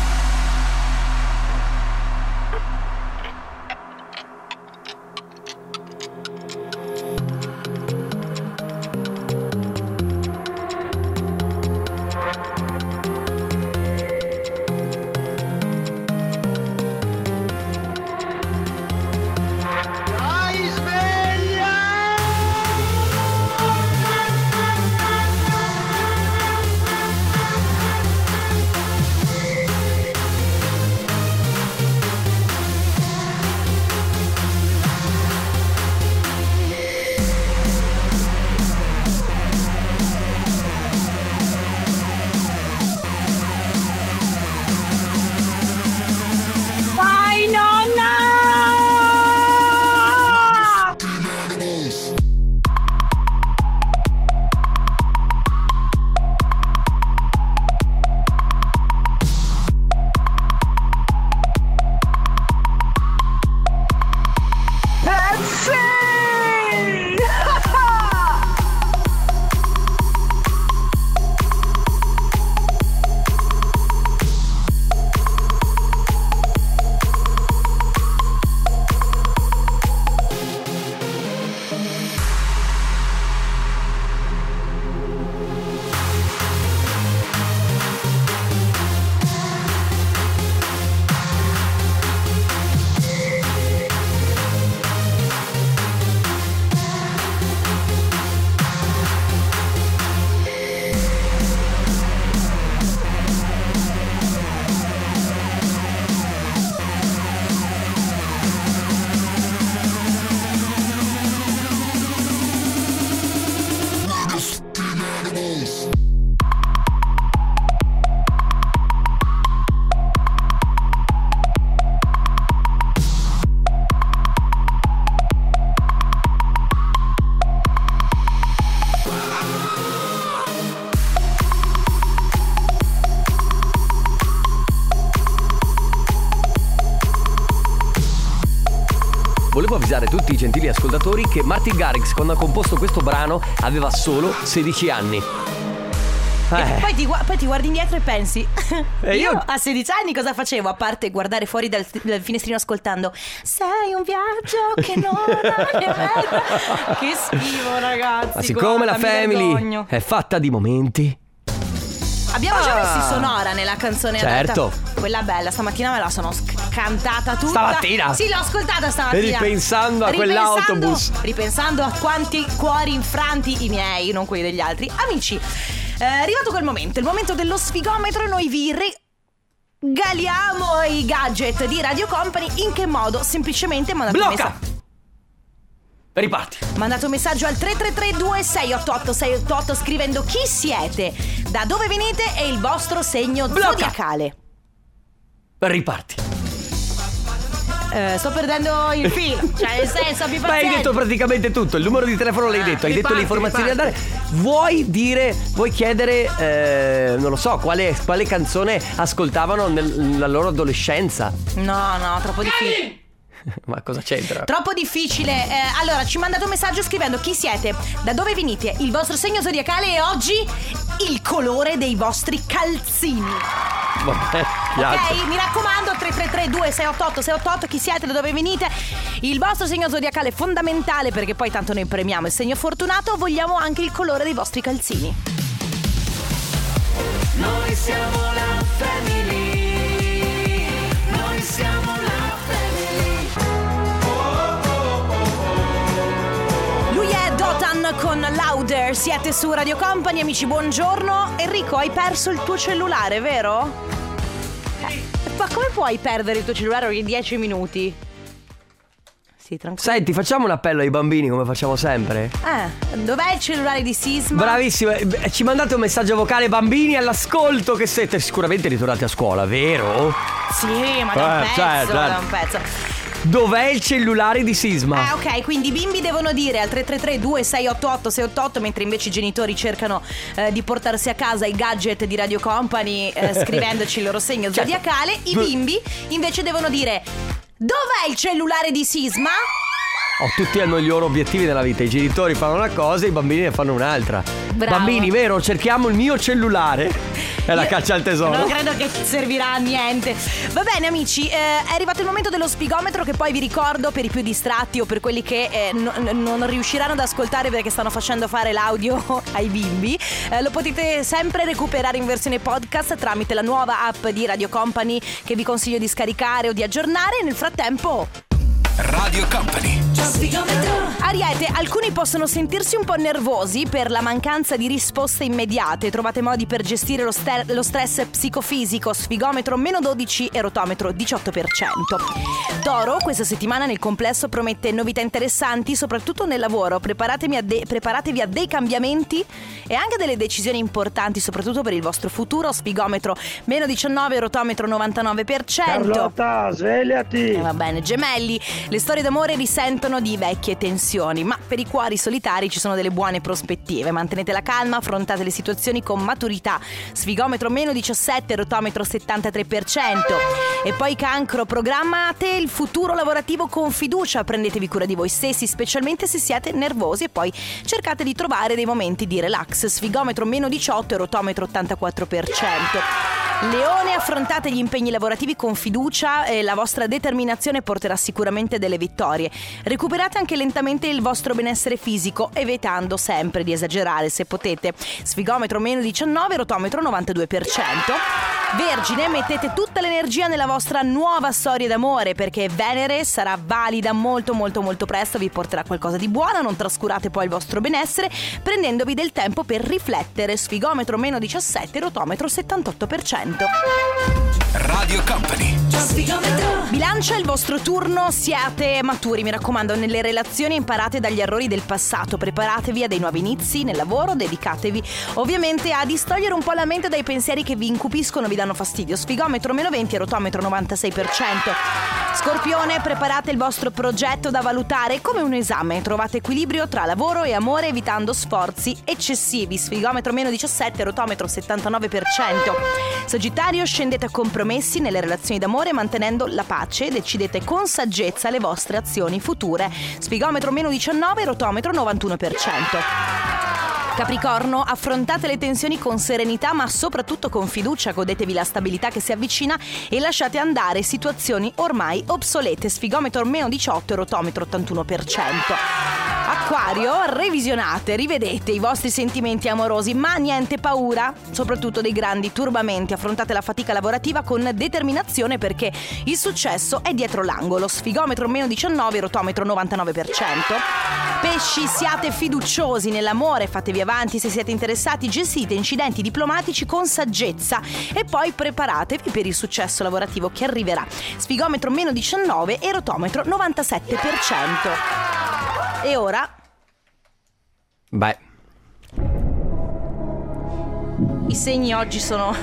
volevo avvisare tutti i gentili ascoltatori che Martin Garrix, quando ha composto questo brano, aveva solo 16 anni. E poi ti guardi indietro e pensi io a 16 anni cosa facevo? A parte guardare fuori dal finestrino ascoltando sei un viaggio che non ha mezzo. Che schifo, ragazzi. Ma siccome la family è fatta di momenti, abbiamo già messi Sonora nella canzone certo adatta. Quella bella, stamattina me la sono cantata tutta. Stamattina? Sì, l'ho ascoltata stamattina. Ripensando a quell'autobus, ripensando a quanti cuori infranti, i miei, non quelli degli altri. Amici, è arrivato quel momento, il momento dello sfigometro. Noi vi regaliamo i gadget di Radio Company. In che modo? Semplicemente mandate un messaggio. Riparti. Mandate un messaggio al 333-2688-688 scrivendo chi siete, da dove venite e il vostro segno zodiacale. Riparti. Sto perdendo il filo. Cioè, nel senso, abbi pazienza. Ma hai detto praticamente tutto. Il numero di telefono l'hai detto. Hai detto le informazioni da dare. Vuoi chiedere, non lo so, quale canzone ascoltavano nella loro adolescenza? No, troppo difficile. Ma cosa c'entra? Troppo difficile. Allora, ci mandate un messaggio scrivendo chi siete, da dove venite, il vostro segno zodiacale e oggi il colore dei vostri calzini. Vabbè, ok, mi raccomando, 333-2688-688, chi siete, da dove venite, il vostro segno zodiacale è fondamentale, perché poi tanto noi premiamo il segno fortunato. Vogliamo anche il colore dei vostri calzini. Noi siamo la family. Noi siamo la Dotan con Louder, siete su Radio Company, amici, buongiorno. Enrico, hai perso il tuo cellulare, vero? Ma come puoi perdere il tuo cellulare ogni 10 minuti? Sì, tranquillo. Senti, facciamo un appello ai bambini come facciamo sempre. Dov'è il cellulare di Sisma? Bravissimo, ci mandate un messaggio vocale, bambini all'ascolto, che siete sicuramente ritornati a scuola, vero? Sì, ma da un pezzo. Dov'è il cellulare di Sisma? Ok, quindi i bimbi devono dire al 333-2688-688, mentre invece i genitori cercano di portarsi a casa i gadget di Radio Company scrivendoci il loro segno zodiacale. I bimbi invece devono dire dov'è il cellulare di Sisma? Tutti hanno i loro obiettivi nella vita. I genitori fanno una cosa, i bambini ne fanno un'altra. Bravo. Bambini, vero? Cerchiamo il mio cellulare. È la caccia al tesoro. Non credo che servirà a niente. Va bene, amici, è arrivato il momento dello spigometro, che poi vi ricordo, per i più distratti o per quelli che non riusciranno ad ascoltare perché stanno facendo fare l'audio ai bimbi, lo potete sempre recuperare in versione podcast tramite la nuova app di Radio Company, che vi consiglio di scaricare o di aggiornare. Nel frattempo Radio Company. Ariete, alcuni possono sentirsi un po' nervosi per la mancanza di risposte immediate. Trovate modi per gestire lo stress psicofisico. Sfigometro -12 e rotometro 18%. Toro, questa settimana nel complesso promette novità interessanti, soprattutto nel lavoro. Preparatevi a dei cambiamenti e anche delle decisioni importanti, soprattutto per il vostro futuro. Sfigometro -19, rotometro 99%. Carlotta, svegliati! Va bene, gemelli, le storie d'amore risentono di vecchie tensioni, ma per i cuori solitari ci sono delle buone prospettive. Mantenete la calma, affrontate le situazioni con maturità. Sfigometro -17, rotometro 73%. E poi Cancro, programmate il futuro lavorativo con fiducia. Prendetevi cura di voi stessi, specialmente se siete nervosi, e poi cercate di trovare dei momenti di relax. Sfigometro -18 e rotometro 84%. Leone, affrontate gli impegni lavorativi con fiducia e la vostra determinazione porterà sicuramente delle vittorie. Recuperate anche lentamente il vostro benessere fisico, evitando sempre di esagerare se potete. Sfigometro -19, rotometro 92%. Vergine, mettete tutta l'energia nella vostra nuova storia d'amore, perché Venere sarà valida molto presto, vi porterà qualcosa di buono. Non trascurate poi il vostro benessere, prendendovi del tempo per riflettere. Sfigometro -17, rotometro 78%. Radio Company. Bilancia, il vostro turno, siate maturi, mi raccomando, nelle relazioni, imparate dagli errori del passato, preparatevi a dei nuovi inizi nel lavoro, dedicatevi ovviamente a distogliere un po' la mente dai pensieri che vi incupiscono, vi danno fastidio. Sfigometro -20 e rotometro 96%. Scorpione, preparate il vostro progetto da valutare come un esame. Trovate equilibrio tra lavoro e amore evitando sforzi eccessivi. Sfigometro meno 17, rotometro 79%. Sagittario, scendete a compromessi nelle relazioni d'amore mantenendo la pace. Decidete con saggezza le vostre azioni future. Sfigometro meno 19, rotometro 91%. Capricorno, affrontate le tensioni con serenità ma soprattutto con fiducia, godetevi la stabilità che si avvicina e lasciate andare situazioni ormai obsolete. Sfigometro meno 18, rotometro 81%. Acquario, revisionate, rivedete i vostri sentimenti amorosi ma niente paura, soprattutto dei grandi turbamenti. Affrontate la fatica lavorativa con determinazione perché il successo è dietro l'angolo. Sfigometro meno 19, rotometro 99%. Pesci, siate fiduciosi nell'amore, fatevi avanti se siete interessati, gestite incidenti diplomatici con saggezza e poi preparatevi per il successo lavorativo che arriverà. Sfigometro meno 19 e rotometro 97%. E ora? Beh, i segni oggi sono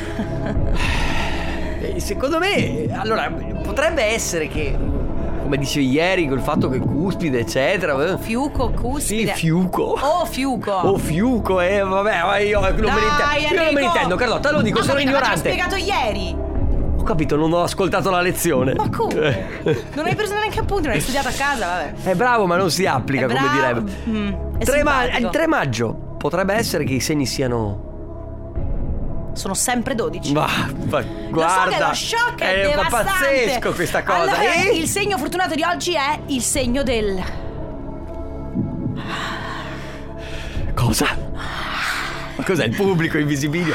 secondo me, allora, potrebbe essere che, come dicevi ieri, col fatto che cuspide, eccetera. Fiuco, cuspide. Sì, fiuco. Fiuco, vabbè, ma io non me ne intendo, Carlotta, lo dico, sono ignorante. Ma l'ho spiegato ieri. Ho capito, non ho ascoltato la lezione. Ma come? Non hai preso neanche appunti, non hai studiato a casa, vabbè. È bravo, ma non si applica, come direbbe. Il 3 maggio potrebbe essere che i segni siano... Sono sempre 12. Ma guarda, lo shock è devastante. Pazzesco questa cosa. Allora, il segno fortunato di oggi è il segno del... Cosa? Ma cos'è il pubblico invisibile?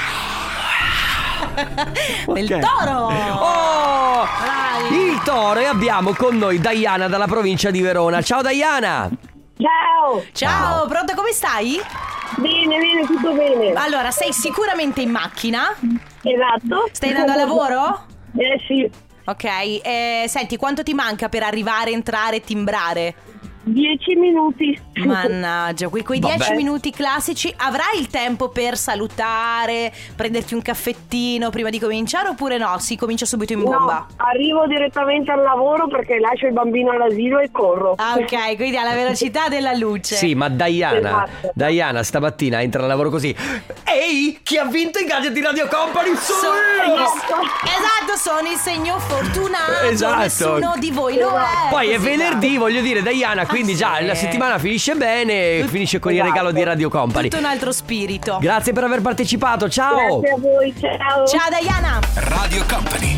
Del toro. Oh, il toro, e abbiamo con noi Diana dalla provincia di Verona. Ciao Diana. Ciao, pronta, come stai? Bene, tutto bene. Allora, sei sicuramente in macchina? Esatto. Stai andando a lavoro? Sì. Ok, senti, quanto ti manca per arrivare, entrare e timbrare? 10 minuti. Mannaggia, quei 10 minuti classici. Avrai il tempo per salutare, prenderti un caffettino prima di cominciare oppure no? Si comincia subito in bomba? No, arrivo direttamente al lavoro perché lascio il bambino all'asilo e corro. Ah, ok, quindi alla velocità della luce. Sì, ma Diana stamattina entra al lavoro così. Ehi, chi ha vinto i gadget di Radio Company? Esatto, sono il segno fortunato. Esatto. Nessuno di voi lo è. Poi è venerdì, voglio dire, Diana, quindi già la settimana finisce bene e finisce con il regalo di Radio Company. Tutto un altro spirito. Grazie per aver partecipato, ciao. Grazie a voi, ciao. Ciao Diana. Radio Company.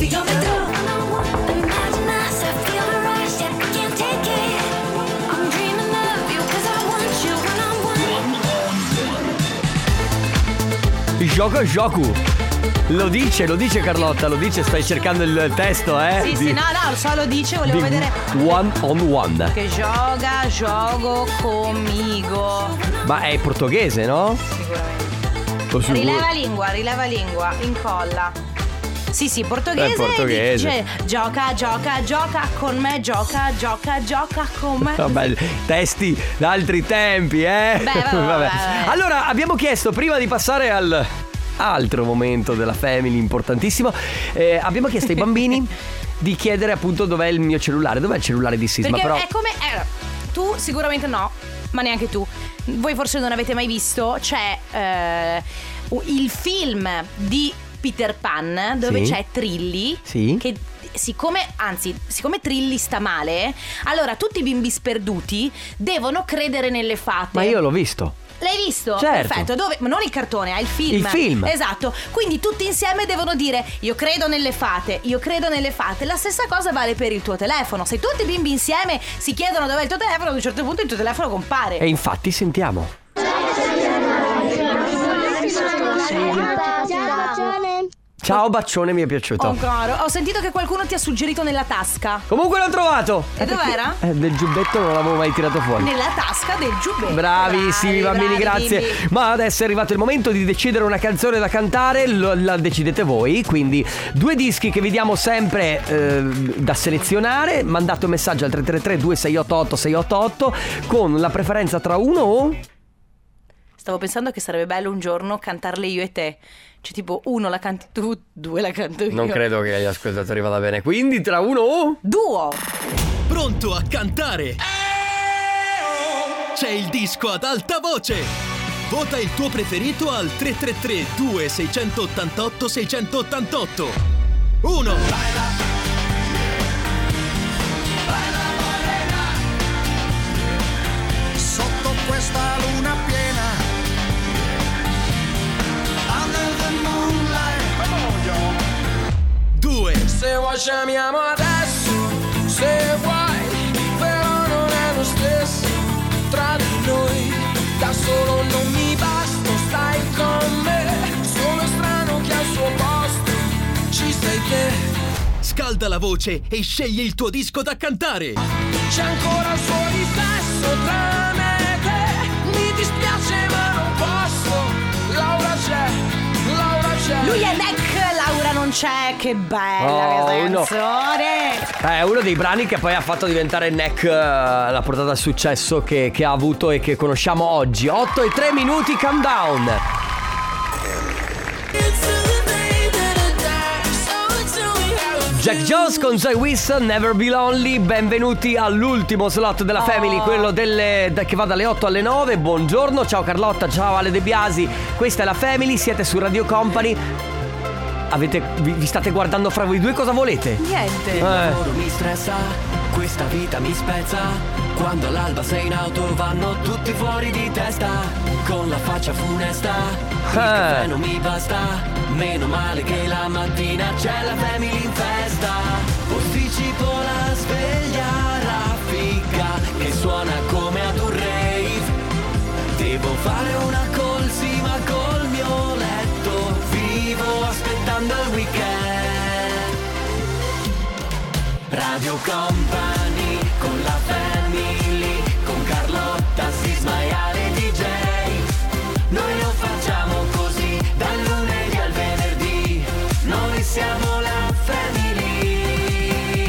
Gioco. Lo dice Carlotta, stai cercando il testo, Sì, no, lo so, lo dice, volevo vedere. One on one. Che gioco comigo. Ma è portoghese, no? Sicuramente. Rileva lingua, incolla. Sì, portoghese. Dice, gioca con me, gioca con me. Vabbè, testi d'altri tempi, Vabbè. Allora, abbiamo chiesto, prima di passare al altro momento della family importantissimo, abbiamo chiesto ai bambini di chiedere appunto dov'è il mio cellulare, dov'è il cellulare di Sisma. Perché però è come tu sicuramente no, ma neanche tu. Voi forse non avete mai visto, c'è il film di Peter Pan dove c'è Trilly, che siccome Trilly sta male, allora tutti i bimbi sperduti devono credere nelle fate. Ma io l'ho visto. L'hai visto? Certo. Perfetto. Dove? Ma non il cartone, è il film. Il film. Esatto. Quindi tutti insieme devono dire: io credo nelle fate. La stessa cosa vale per il tuo telefono. Se tutti i bimbi insieme si chiedono dov'è il tuo telefono, ad un certo punto il tuo telefono compare. E infatti sentiamo. Ciao Baccione, mi è piaciuto. Oh caro, ho sentito che qualcuno ti ha suggerito nella tasca. Comunque l'ho trovato. E dov'era? Del giubbetto non l'avevo mai tirato fuori. Nella tasca del giubbetto. Bravissimi bambini, grazie bimbi. Ma adesso è arrivato il momento di decidere una canzone da cantare. La decidete voi. Quindi 2 dischi che vi diamo sempre da selezionare. Mandate un messaggio al 333 2688 688 con la preferenza tra uno o... Stavo pensando che sarebbe bello un giorno cantarle io e te. Cioè tipo 1 la canti tu, 2 la canto io. Non credo che agli ascoltatori vada bene. Quindi tra 1 duo. Pronto a cantare? C'è il disco ad alta voce. Vota il tuo preferito al 333-2688-688. 1. Sotto questa luna piena, under the moonlight. 2. Se vuoi ci amiamo adesso, se vuoi, però non è lo stesso tra di noi. Da solo non mi basta, stai con me. Sono strano che al suo posto ci sei te. Scalda la voce e scegli il tuo disco da cantare. C'è ancora il suo riflesso tra me e te. Mi dispiace ma non posso. Laura c'è, Laura c'è. Lui è Neck, Laura non c'è. Che bella questa canzone. È uno dei brani che poi ha fatto diventare Neck la portata al successo che ha avuto e che conosciamo oggi. 8 e 3 minuti, countdown. Jack Jones con Zoe Wilson, Never Be Lonely. Benvenuti all'ultimo slot della Family, quello che va dalle 8 alle 9. Buongiorno, ciao Carlotta, ciao Ale De Biasi. Questa è la Family, siete su Radio Company. Vi state guardando fra voi due, cosa volete? Niente. Il lavoro mi stressa, questa vita mi spezza. Quando all'alba sei in auto vanno tutti fuori di testa. Con la faccia funesta, il caffè non mi basta. Meno male che la mattina c'è la Family in festa. Posticipo la sveglia raffica che suona come ad un rave. Devo fare una colsima col mio letto. Vivo aspettando il weekend. Radio Company con la Family, con Carlotta, Sisma e Ale DJ. Noi lo facciamo così, dal lunedì al venerdì. Noi siamo la Family.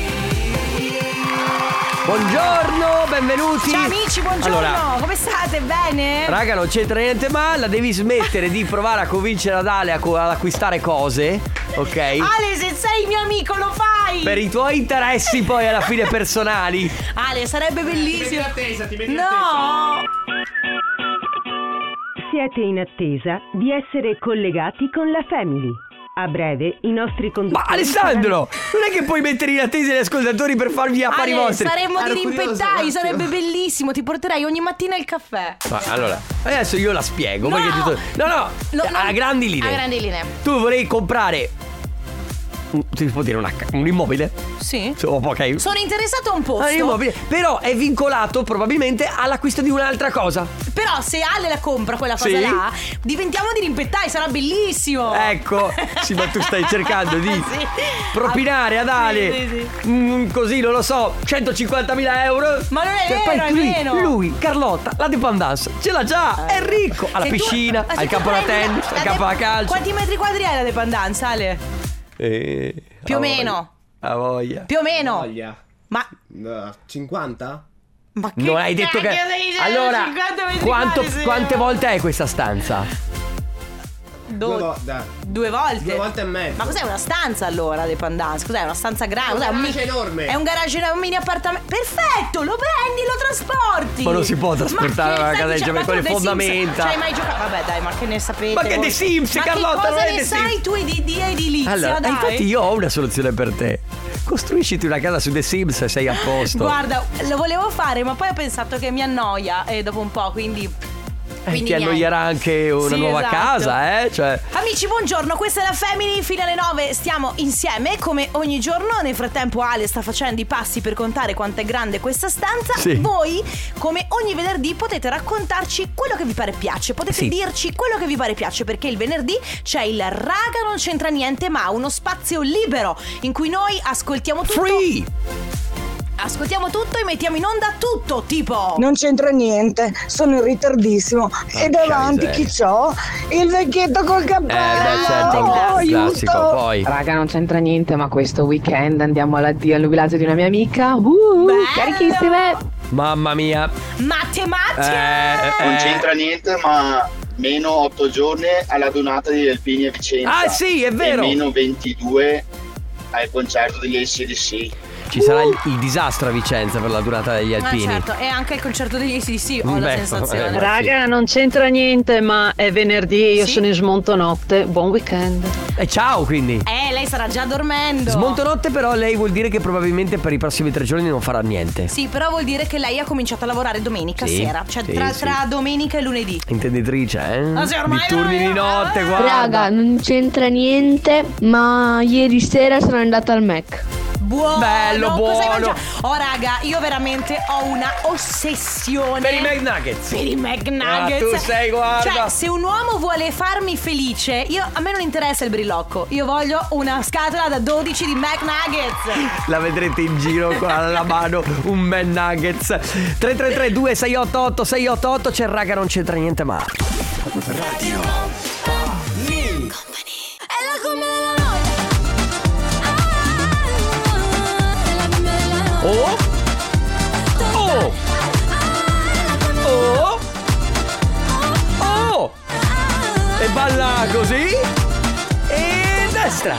Buongiorno, benvenuti. Ciao amici, buongiorno. Allora, come state? Bene? raga, non c'entra niente male. Devi smettere di provare a convincere ad Ale ad acquistare cose, ok? Ale, se sei mio amico lo fai. Per i tuoi interessi poi alla fine personali. Ale, sarebbe bellissimo. Ti metti in No. Siete in attesa di essere collegati con la Family. A breve i nostri conduttori. Ma Alessandro, non è che puoi mettere in attesa gli ascoltatori per farvi affari vostri. Saremmo di rimpettai, sarebbe bellissimo. Ti porterei ogni mattina il caffè. Ma allora, adesso io la spiego. No. Perché no, a grandi linee. A grandi linee. Tu vorrei comprare si può dire un immobile? Sì. Ok. Sono interessato a un posto. Un immobile, però è vincolato probabilmente all'acquisto di un'altra cosa. Però se Ale la compra quella cosa Sì. là, diventiamo di rimpettai, sarà bellissimo. Ecco, sì, ma tu stai cercando di Sì. propinare ad Ale così, non lo so, 150.000 euro. Ma non è Cioè, vero, poi è meno. lui, Carlotta, la dependance ce l'ha già, è ricco. Alla Se tu- piscina, ma se al tu campo da prendi tennis, la al campo da calcio. Quanti metri quadri è la dependenza, Ale? Più o meno. A voglia. Più o meno. Voglia. Ma 50? Ma che Non hai detto che. cacchio stai dicendo? Allora, 50 metri quadri, sì. quante volte è questa stanza? Due volte. 2 volte e mezzo. Ma cos'è una stanza allora, dependance? Cos'è una stanza grande? Un Cos'è garage enorme. È un garage, un mini appartamento. Perfetto, lo prendi, lo trasporti. Ma non si può trasportare Ma una che casa stai con le dicendo? Ma tu The fondamenta. Sims, ci hai mai giocato? Vabbè, dai, ma che ne sapete? Ma che voi? The Sims, Ma Carlotta, che non cosa è ne The sai Sims? tu di edilizia, Allora, dai? infatti io ho una soluzione per te. Costruisciti una casa su The Sims e sei a posto. Guarda, lo volevo fare, ma poi ho pensato che mi annoia dopo un po', quindi ti annoierà anche una Sì, nuova esatto. casa, Cioè. Amici, buongiorno, questa è la Family, fino alle 9 stiamo insieme come ogni giorno. Nel frattempo Ale sta facendo i passi per contare quanto è grande questa stanza. Sì. Voi, come ogni venerdì, potete raccontarci quello che vi pare piace. Potete dirci quello che vi pare piace, perché il venerdì c'è il Raga non c'entra niente ma, uno spazio libero in cui noi ascoltiamo tutto. Free! Ascoltiamo tutto e mettiamo in onda tutto, tipo Non c'entra niente, sono in ritardissimo e davanti chi c'ho? Il vecchietto col cappello. certo, classico, poi. Raga, non c'entra niente, ma questo weekend andiamo al villaggio di una mia amica. Carichissime! Mamma mia. Matte. Non c'entra niente, ma meno 8 giorni alla donata di Alpini e Vicenza. Ah sì, è vero. E meno 22 al concerto degli AC/DC. Ci sarà il disastro a Vicenza per la durata degli Alpini. Certo, e anche il concerto degli AC/DC, ho la sensazione. Raga, non c'entra niente, ma è venerdì, io sono in smontonotte. Buon weekend. E ciao, quindi. Lei starà già dormendo. Smontonotte, però lei vuol dire che probabilmente per i prossimi 3 giorni non farà niente. Sì, però vuol dire che lei ha cominciato a lavorare domenica sera. Cioè tra domenica e lunedì. Intenditrice, Ma sì, ormai di turni di notte, guarda. Raga, non c'entra niente, ma ieri sera sono andata al Mac. Buono, bello, buono. Oh raga, io veramente ho una ossessione per i McNuggets. Per i McNuggets. Tu sei, guarda. Cioè, se un uomo vuole farmi felice, a me non interessa il brillocco. Io voglio una scatola da 12 di McNuggets. La vedrete in giro con alla mano un McNuggets. 333 2688 688. C'è raga, non c'entra niente ma Radio Company. È la come della notte. Oh! Oh! Oh! Oh! E balla così. E destra.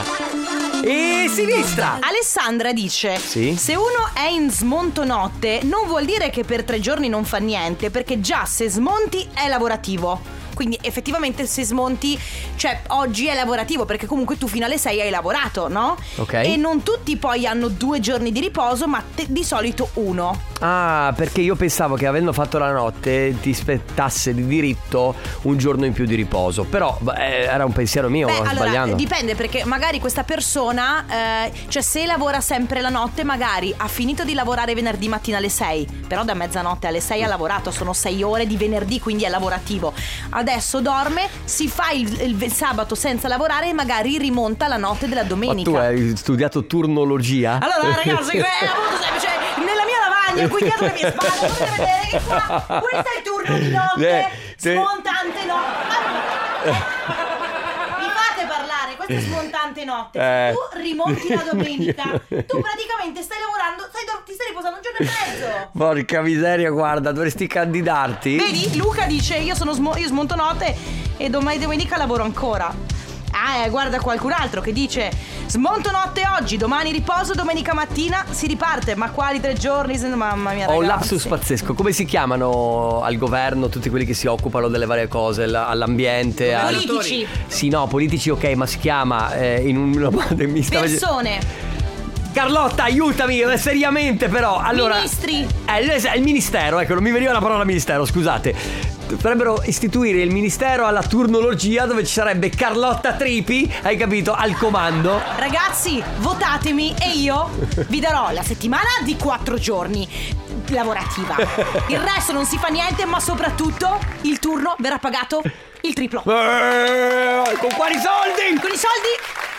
E sinistra. Alessandra dice: sì? Se uno è in smontonotte non vuol dire che per 3 giorni non fa niente, perché già se smonti è lavorativo. Quindi effettivamente se smonti, cioè oggi è lavorativo, perché comunque tu fino alle 6 hai lavorato, no? Ok. E non tutti poi hanno 2 giorni di riposo, ma di solito 1. Ah, perché io pensavo che avendo fatto la notte ti spettasse di diritto un giorno in più di riposo. Però era un pensiero mio, sbagliando. Allora dipende, perché magari questa persona cioè se lavora sempre la notte, magari ha finito di lavorare venerdì mattina alle 6, però da mezzanotte alle 6 ha lavorato. Sono 6 ore di venerdì, quindi è lavorativo. Adesso dorme, si fa il sabato senza lavorare e magari rimonta la notte della domenica. Ma tu hai studiato turnologia? Allora ragazzi, è molto semplice. Nella mia lavagna, qui dietro le mie spalle, potete vedere che qua, questo è il turno di notte, smontante notte. Mi fate parlare, questo è smontante notte. Tu rimonti la domenica, tu praticamente stai lavorando, ti stai riposando un giorno e mezzo. Porca miseria, guarda, dovresti candidarti. Vedi, Luca dice io smonto notte e domenica lavoro ancora. Guarda qualcun altro che dice: smonto notte oggi, domani riposo, domenica mattina si riparte. Ma quali 3 giorni? Mamma mia, ragazzi. Ho un lapsus pazzesco. Come si chiamano al governo tutti quelli che si occupano delle varie cose, all'ambiente? Politici. Sì, no, politici ok, ma si chiama in un persone. Carlotta, aiutami, seriamente però. Allora, ministri. Il ministero, ecco, non mi veniva la parola ministero, scusate. Dovrebbero istituire il ministero alla turnologia, dove ci sarebbe Carlotta Tripi, hai capito, al comando. Ragazzi, votatemi e io vi darò la settimana di 4 giorni lavorativa. Il resto non si fa niente, ma soprattutto il turno verrà pagato il triplo. Con quali soldi? Con i soldi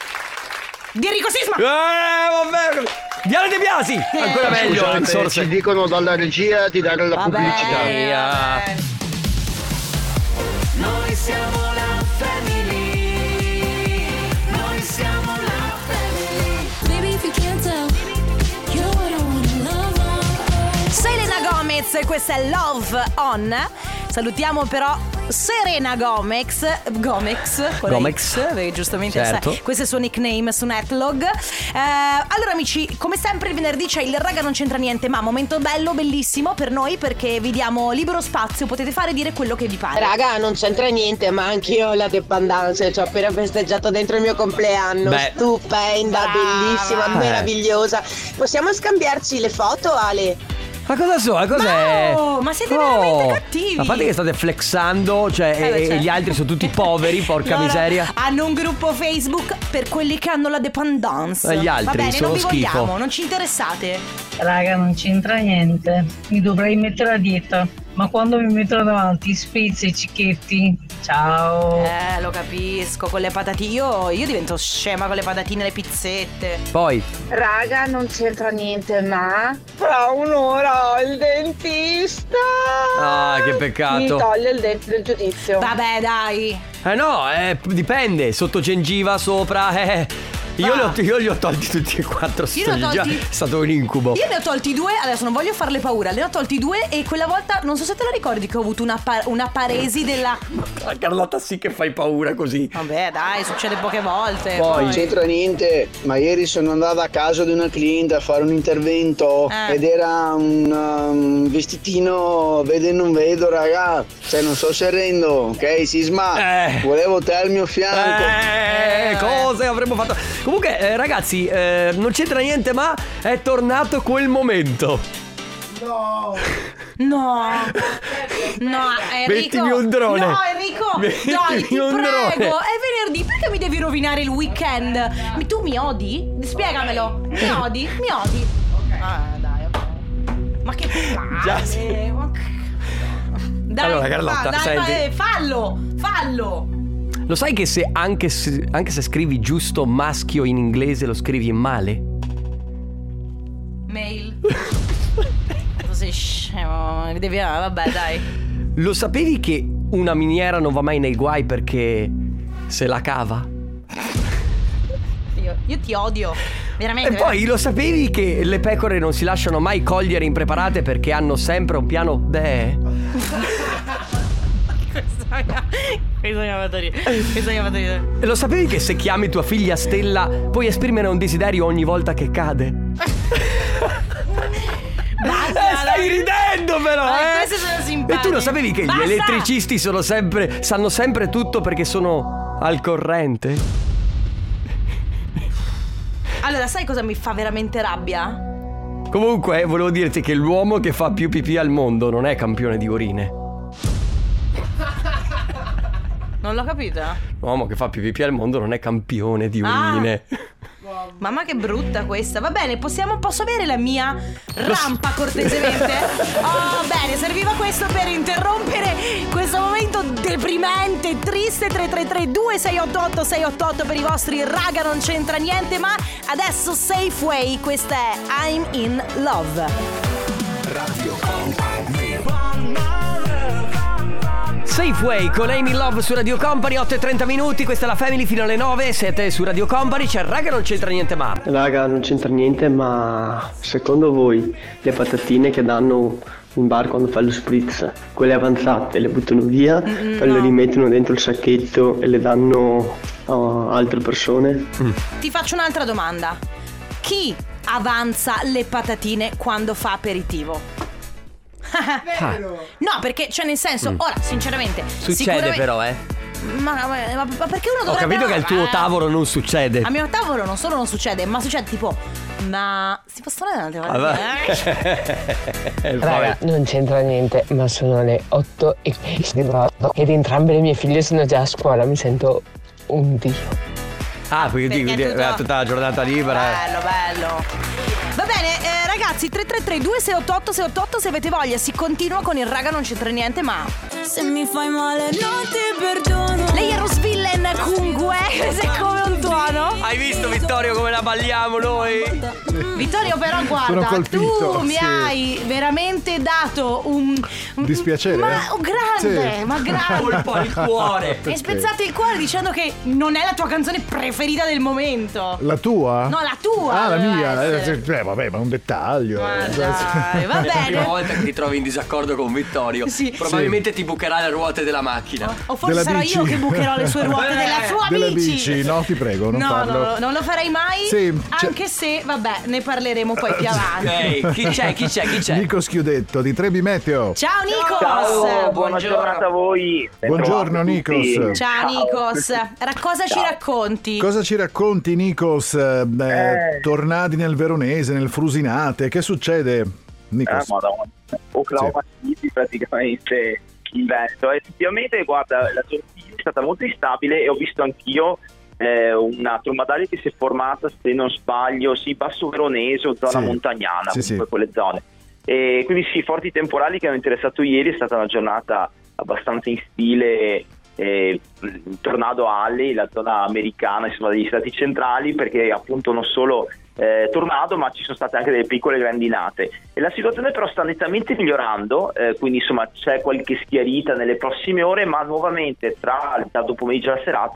di Enrico Sisma. Vabbè. Diana De Biasi. Ancora meglio. Scusate, ci dicono dalla regia di dare la pubblicità. Noi siamo la family. Noi siamo la family. Baby, if you can't tell, you're what I wanna love on. Selena Gomez, questa è Love On. Salutiamo però Serena Gomez, perché giustamente certo. Questo è il suo nickname su Netlog. Allora amici, come sempre il venerdì c'è il raga non c'entra niente, ma momento bello, bellissimo per noi, perché vi diamo libero spazio, potete fare e dire quello che vi pare. Raga, non c'entra niente, ma anch'io ho la dependance, ci ho appena festeggiato dentro il mio compleanno. Stupenda, bellissima, meravigliosa. Possiamo scambiarci le foto, Ale? Ma cosa so? Cos'è? Ma siete veramente cattivi. A parte che state flexando, cioè, e gli altri sono tutti poveri, porca miseria. Hanno un gruppo Facebook per quelli che hanno la dependance. E gli altri va bene, sono non vi schifo. vogliamo, non ci interessate. Raga, non c'entra niente. Mi dovrei mettere a dieta. Ma quando mi mettono davanti spizzi e cicchetti, ciao. Lo capisco, con le patatine. Io divento scema con le patatine e le pizzette. Poi Raga, non c'entra niente, ma fra un'ora ho il dentista. Ah, che peccato. Mi toglie il dente del giudizio. Vabbè, dai. No, dipende. Sotto gengiva, sopra, Io li ho tolti tutti e 4. Già è stato un incubo. Io ne ho tolti 2, adesso non voglio farle paura. Ne ho tolti 2 e quella volta, non so se te la ricordi, che ho avuto una paresi della... Carlotta, sì che fai paura così. Vabbè dai, succede poche volte. Poi non c'entra niente, ma ieri sono andata a casa di una cliente a fare un intervento ed era un vestitino vede non vedo, raga. Cioè non so se rendo, ok? Sisma, volevo te al mio fianco. Cose avremmo fatto. Comunque ragazzi, non c'entra niente, ma è tornato quel momento. No, Enrico. Mettimi un drone. No, Enrico, dai, ti prego. È venerdì, perché mi devi rovinare il weekend? Tu mi odi? Spiegamelo. Mi odi? Dai, ok. Ma che palle. Già sì. Dai, allora, Carlotta, dai, fallo. Lo sai che anche se scrivi giusto maschio in inglese lo scrivi male? Mail. Sei scemo. Vabbè, dai. Lo sapevi che una miniera non va mai nei guai perché se la cava? Io ti odio, veramente. E poi lo sapevi che le pecore non si lasciano mai cogliere impreparate perché hanno sempre un piano B? Bisogna ridere. E lo sapevi che se chiami tua figlia Stella puoi esprimere un desiderio ogni volta che cade? Stai ridendo però, Queste sono simpatiche. E tu lo sapevi che gli elettricisti sanno sempre tutto perché sono al corrente? Allora, sai cosa mi fa veramente rabbia? Comunque, volevo dirti che l'uomo che fa più pipì al mondo non è campione di urine. Non l'ho capita. L'uomo che fa più pipì al mondo non è campione di urine. Mamma che brutta questa. Va bene, posso avere la mia rampa cortesemente? Oh bene, serviva questo per interrompere questo momento deprimente, triste. 333-2688-688 per i vostri raga non c'entra niente. Ma adesso Safeway, questa è I'm in Love. Radio Company. Safeway con I'm in Love su Radio Company, 8:30 minuti, questa è la Family fino alle 9, siete su Radio Company, c'è raga non c'entra niente ma. Raga non c'entra niente ma secondo voi le patatine che danno in bar quando fai lo spritz, quelle avanzate le buttano via, poi le rimettono dentro il sacchetto e le danno a altre persone? Ti faccio un'altra domanda. Chi avanza le patatine quando fa aperitivo? No, perché cioè nel senso, ora sinceramente succede però ma perché uno dovrebbe... Ho capito che al tuo tavolo non succede. Al mio tavolo non solo non succede, ma succede tipo ma si possono dare un'altra Raga, non c'entra niente, ma sono le 8:00 ed entrambe le mie figlie sono già a scuola, mi sento un dio. Quindi tutta la giornata libera. Bello. Va bene, ragazzi, 333-2688-688 se avete voglia, si continua con il raga non c'entra niente ma. Se mi fai male non ti perdono. Lei è Rose Villain Kungue, sei come un tuono. Hai visto Vittorio come la balliamo noi? Vittorio però guarda, colpito, tu mi hai veramente dato un dispiacere? Ma grande, sì. ma grande. Colpo al cuore. Mi hai spezzato il cuore dicendo che non è la tua canzone preferita del momento. La tua? No, la tua. La mia. Vabbè, ma è un dettaglio. Ma dai, va È la prima bene. volta che ti trovi in disaccordo con Vittorio. Sì. Probabilmente ti bucherà le ruote della macchina. O forse sarò io che bucherò le sue ruote della sua bici. No, ti prego, non farlo. No, non lo farei mai. Sì, anche se, vabbè, ne parleremo poi più avanti. Chi c'è? Nico Schiudetto di Trebi Meteo. Ciao Nikos. Ciao, buona giornata a voi. Buongiorno Nikos. Ciao Nikos. Cosa ci racconti? Cosa ci racconti Nikos? Tornati nel Veronese, nel Frusinate, che succede Nikos? Madonna, Oklahoma City praticamente in Veneto. Effettivamente guarda, la giornata è stata molto instabile e ho visto anch'io una tromba che si è formata, se non sbaglio, Basso Veronese o zona montagnana, comunque quelle zone. E quindi forti temporali che hanno interessato ieri. È stata una giornata abbastanza in stile Tornado Alley, la zona americana, insomma, degli stati centrali, perché appunto non solo tornado, ma ci sono state anche delle piccole grandinate. E la situazione però sta nettamente migliorando, quindi insomma c'è qualche schiarita nelle prossime ore, ma nuovamente tra il tardo pomeriggio e la serata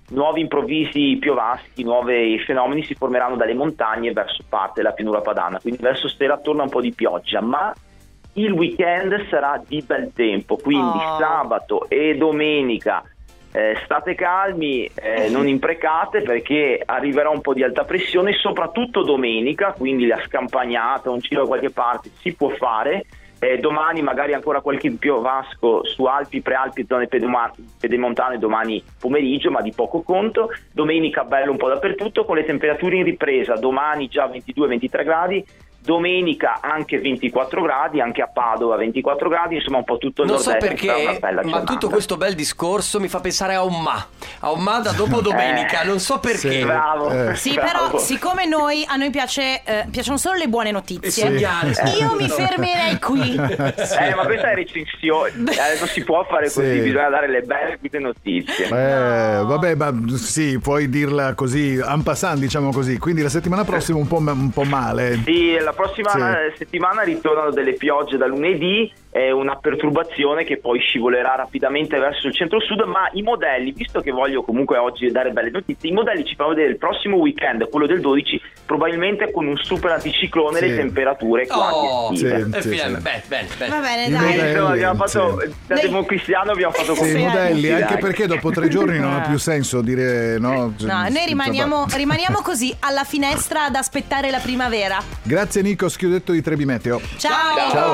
nuovi improvvisi piovaschi, nuovi fenomeni si formeranno dalle montagne verso parte della pianura padana, quindi verso sera torna un po' di pioggia, ma il weekend sarà di bel tempo, quindi sabato e domenica state calmi, non imprecate, perché arriverà un po' di alta pressione, soprattutto domenica, quindi la scampagnata, un giro da qualche parte si può fare. Domani magari ancora qualche piovasco su Alpi, Prealpi, zone pedemontane domani pomeriggio, ma di poco conto. Domenica bello un po' dappertutto, con le temperature in ripresa, domani già 22-23 gradi, domenica anche 24 gradi, anche a Padova 24 gradi, insomma un po' tutto il nord-est. Non so perché, ma tutto questo bel discorso mi fa pensare a Umma da dopo domenica, non so perché. Sì, bravo. Sì, bravo. però siccome a noi piacciono solo le buone notizie, io mi fermerei qui. Ma questa è recensione, non si può fare così, bisogna dare le belle notizie. Vabbè, ma sì, puoi dirla così en passant, diciamo così. Quindi la settimana prossima un po' male. Sì, la prossima settimana ritornano delle piogge da lunedì, una perturbazione che poi scivolerà rapidamente verso il centro-sud, ma i modelli, visto che voglio comunque oggi dare belle notizie, i modelli ci fanno vedere il prossimo weekend, quello del 12, probabilmente con un super anticiclone, le temperature quasi estive. Bene. Va bene, dai. Abbiamo fatto da democristiano, abbiamo fatto così. I modelli, anche perché dopo 3 giorni non ha più senso dire no. Noi rimaniamo così alla finestra ad aspettare la primavera. Grazie Nico, schiudetto di Trebi Meteo. Ciao.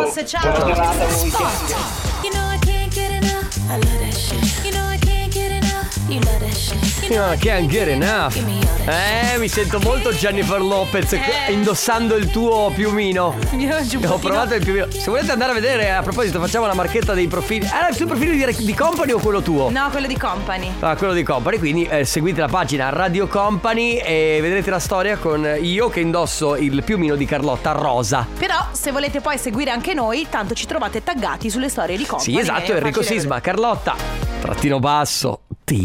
Can't get enough. Mi sento molto Jennifer Lopez indossando il tuo piumino. Ho provato il piumino. Se volete andare a vedere, a proposito, facciamo la marchetta dei profili. Era il tuo profilo di Company o quello tuo? No, quello di Company. Quello di Company, quindi seguite la pagina Radio Company e vedrete la storia con io che indosso il piumino di Carlotta rosa. Però se volete poi seguire anche noi, tanto ci trovate taggati sulle storie di Company. Sì, esatto, Enrico Sisma, Carlotta _,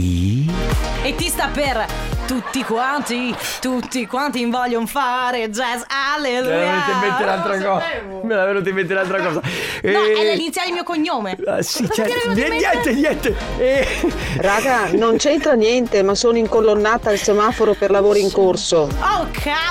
e ti sta per tutti quanti in vogliono fare jazz, alleluia. Me l'ha venuto in mente un'altra cosa. No, è l'iniziale del mio cognome. Sì, niente. Raga, non c'entra niente, ma sono incolonnata al semaforo per lavori in corso. Oh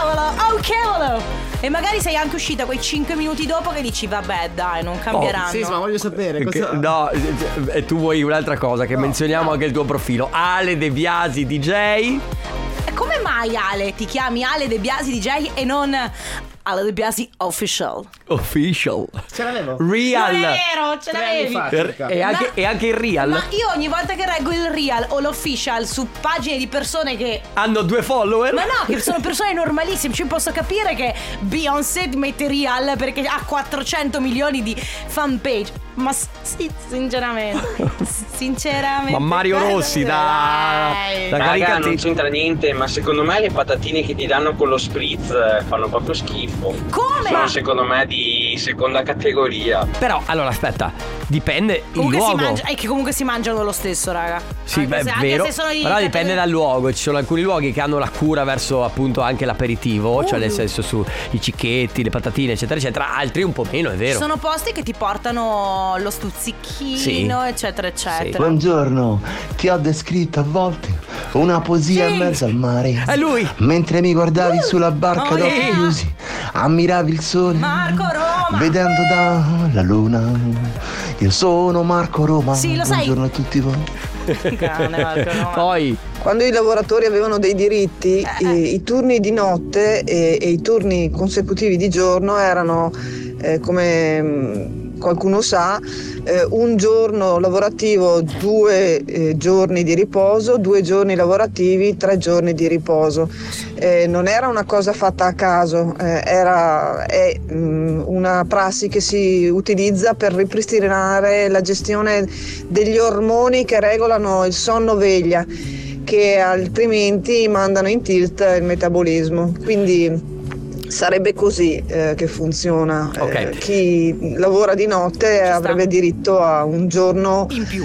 cavolo. E magari sei anche uscita quei 5 minuti dopo che dici vabbè dai, non cambieranno. Sì, ma voglio sapere cosa... No, e tu vuoi un'altra cosa, che menzioniamo anche il tuo profilo, Ale De Biasi DJ. Come mai Ale? Ti chiami Ale De Biasi DJ e non Ale De Biasi Official? Ce l'avevo. Real. Non è vero, ce l'avevi. E anche il Real. Ma io ogni volta che reggo il Real o l'Official su pagine di persone che hanno 2 follower. Ma no, che sono persone normalissime. Ci posso capire che Beyoncé mette Real perché ha 400 milioni di fanpage. Ma sì, sinceramente. Ma Mario Rossi da Raga, non c'entra niente, ma secondo me le patatine che ti danno con lo spritz fanno proprio schifo. Come? Sono secondo me di seconda categoria. Però allora aspetta, dipende il luogo. È che comunque si mangiano lo stesso, raga. Sì, beh, è vero. Però dipende dal luogo. Ci sono alcuni luoghi che hanno la cura verso appunto anche l'aperitivo, cioè nel senso su i cicchetti, le patatine, eccetera, eccetera. Altri un po' meno, è vero. Ci sono posti che ti portano lo stuzzichino, eccetera, eccetera. Sì. Buongiorno, ti ho descritto a volte una poesia in mezzo al mare. È lui. Mentre mi guardavi sulla barca d'occhi chiusi, ammiravi il sole. Marco Roma. Vedendo dalla luna. Io sono Marco Roma. Sì, lo sai. Buongiorno a tutti voi. Cane, Marco Roma. Poi quando i lavoratori avevano dei diritti, i turni di notte e i turni consecutivi di giorno erano come qualcuno sa, un giorno lavorativo, 2 giorni di riposo, 2 giorni lavorativi, 3 giorni di riposo. Non era una cosa fatta a caso, è una prassi che si utilizza per ripristinare la gestione degli ormoni che regolano il sonno-veglia, che altrimenti mandano in tilt il metabolismo. Quindi sarebbe così che funziona. Chi lavora di notte avrebbe diritto a un giorno in più.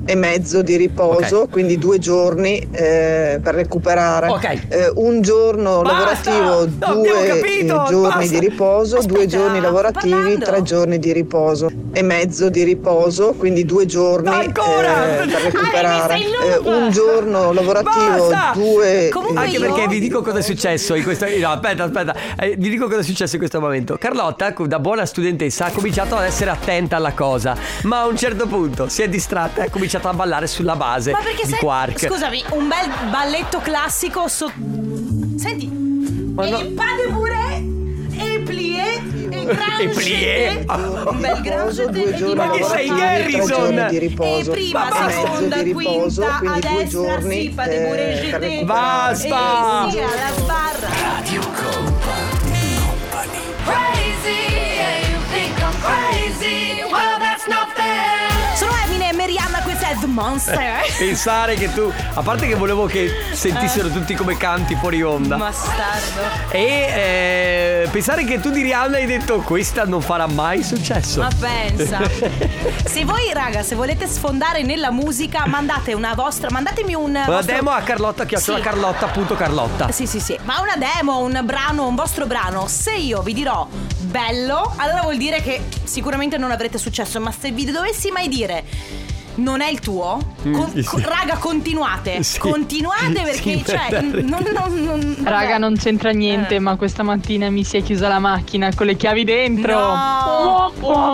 e mezzo di riposo, quindi 2 giorni per recuperare. Un giorno lavorativo, 2 giorni di riposo, 2 giorni lavorativi, 3 giorni di riposo e mezzo di riposo, quindi 2 giorni per recuperare. Un giorno lavorativo, 2 Anche perché vi dico cosa è successo in questo. No, aspetta. Vi dico cosa è successo in questo momento. Carlotta, da buona studentessa, ha cominciato ad essere attenta alla cosa, ma a un certo punto si è distratta e ha cominciato a ballare sulla base di Quark. Scusami, un bel balletto classico Senti, e pas de bourrée, e plié, e grand un bel grand ma che sei Garrison? Di riposo, e prima, seconda, di riposo, quinta, quindi a 2 destra, giorni sì, pas de bourrée, jeté. Basta! E sì, alla sbarra. Radio Company. Crazy, yeah, you think I'm crazy. Well, that's not fair. Sono Eminem e Rihanna, questa è The Monster. Pensare che tu, a parte che volevo che sentissero tutti come canti fuori onda, bastardo. E pensare che tu di Rihanna hai detto questa non farà mai successo. Ma pensa. Se voi raga, se volete sfondare nella musica, mandatemi una demo a Carlotta, Carlotta. Sì, ma una demo, un brano, un vostro brano. Se io vi dirò bello, allora vuol dire che sicuramente non avrete successo. Ma se vi dovessi mai dire non è il tuo, raga, continuate. Continuate perché raga, non c'entra niente, ma questa mattina mi si è chiusa la macchina con le chiavi dentro. No.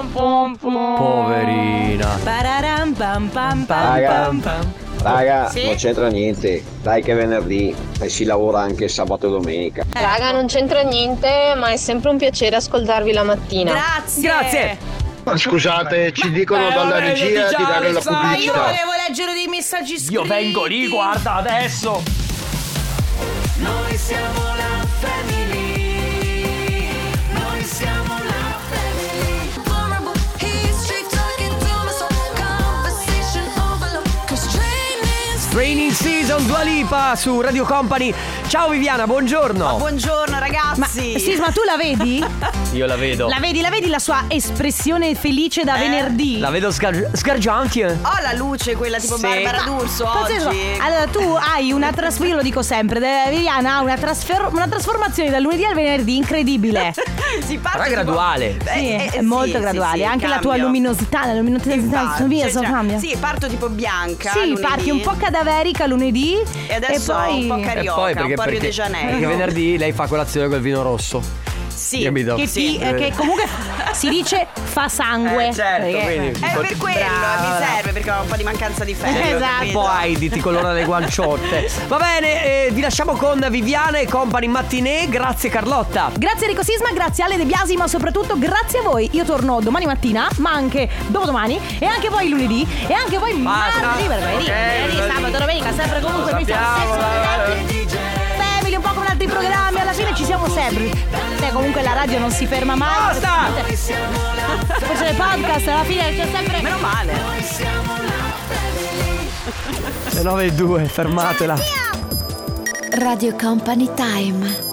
Poverina. Raga, non c'entra niente. Dai che è venerdì e si lavora anche sabato e domenica. Raga, non c'entra niente, ma è sempre un piacere ascoltarvi la mattina. Grazie. Scusate, ci dicono dalla regia di dare la pubblicità. Io volevo leggere dei messaggi scritti. Io vengo lì, guarda adesso. Noi siamo la family. Noi siamo la family. Vulnerable, he's straight talking to my soul. Conversation overload. Cause Raining Season, Dua Lipa su Radio Company. Ciao Viviana, buongiorno. Ma buongiorno ragazzi. Ma tu la vedi? Io la vedo. La vedi la sua espressione felice da venerdì? La vedo sgargiante. Ho la luce, quella tipo Barbara D'Urso oggi. Allora tu hai una trasformazione, io lo dico sempre, Viviana ha una trasformazione dal lunedì al venerdì incredibile. Si parte però graduale. È molto graduale. Anche la tua luminosità, cambia. Sì, parto tipo bianca. Sì, lunedì. Parti un po' cadaverica lunedì e adesso poi un po' carioca, un po' Rio de Janeiro. Perché venerdì lei fa colazione col vino rosso. Sì, che comunque si dice fa sangue. Certo, quindi è per quello mi serve, perché ho un po' di mancanza di ferro. Esatto. Un po' Heidi ti colora le guanciotte. Va bene, vi lasciamo con Viviana e Company Mattinée. Grazie Carlotta. Grazie Enrico Sisma, grazie Ale De Biasi, ma soprattutto grazie a voi. Io torno domani mattina, ma anche dopodomani, e anche voi lunedì, e anche voi martedì, venerdì, sabato, domenica, sempre comunque noi siamo Family, un po' come altri programmi, alla fine ci siamo sempre. Comunque la radio non si ferma mai. Basta! Poi c'è il podcast, alla fine c'è sempre. Meno male. Le 9:02, fermatela. Radio Company Time.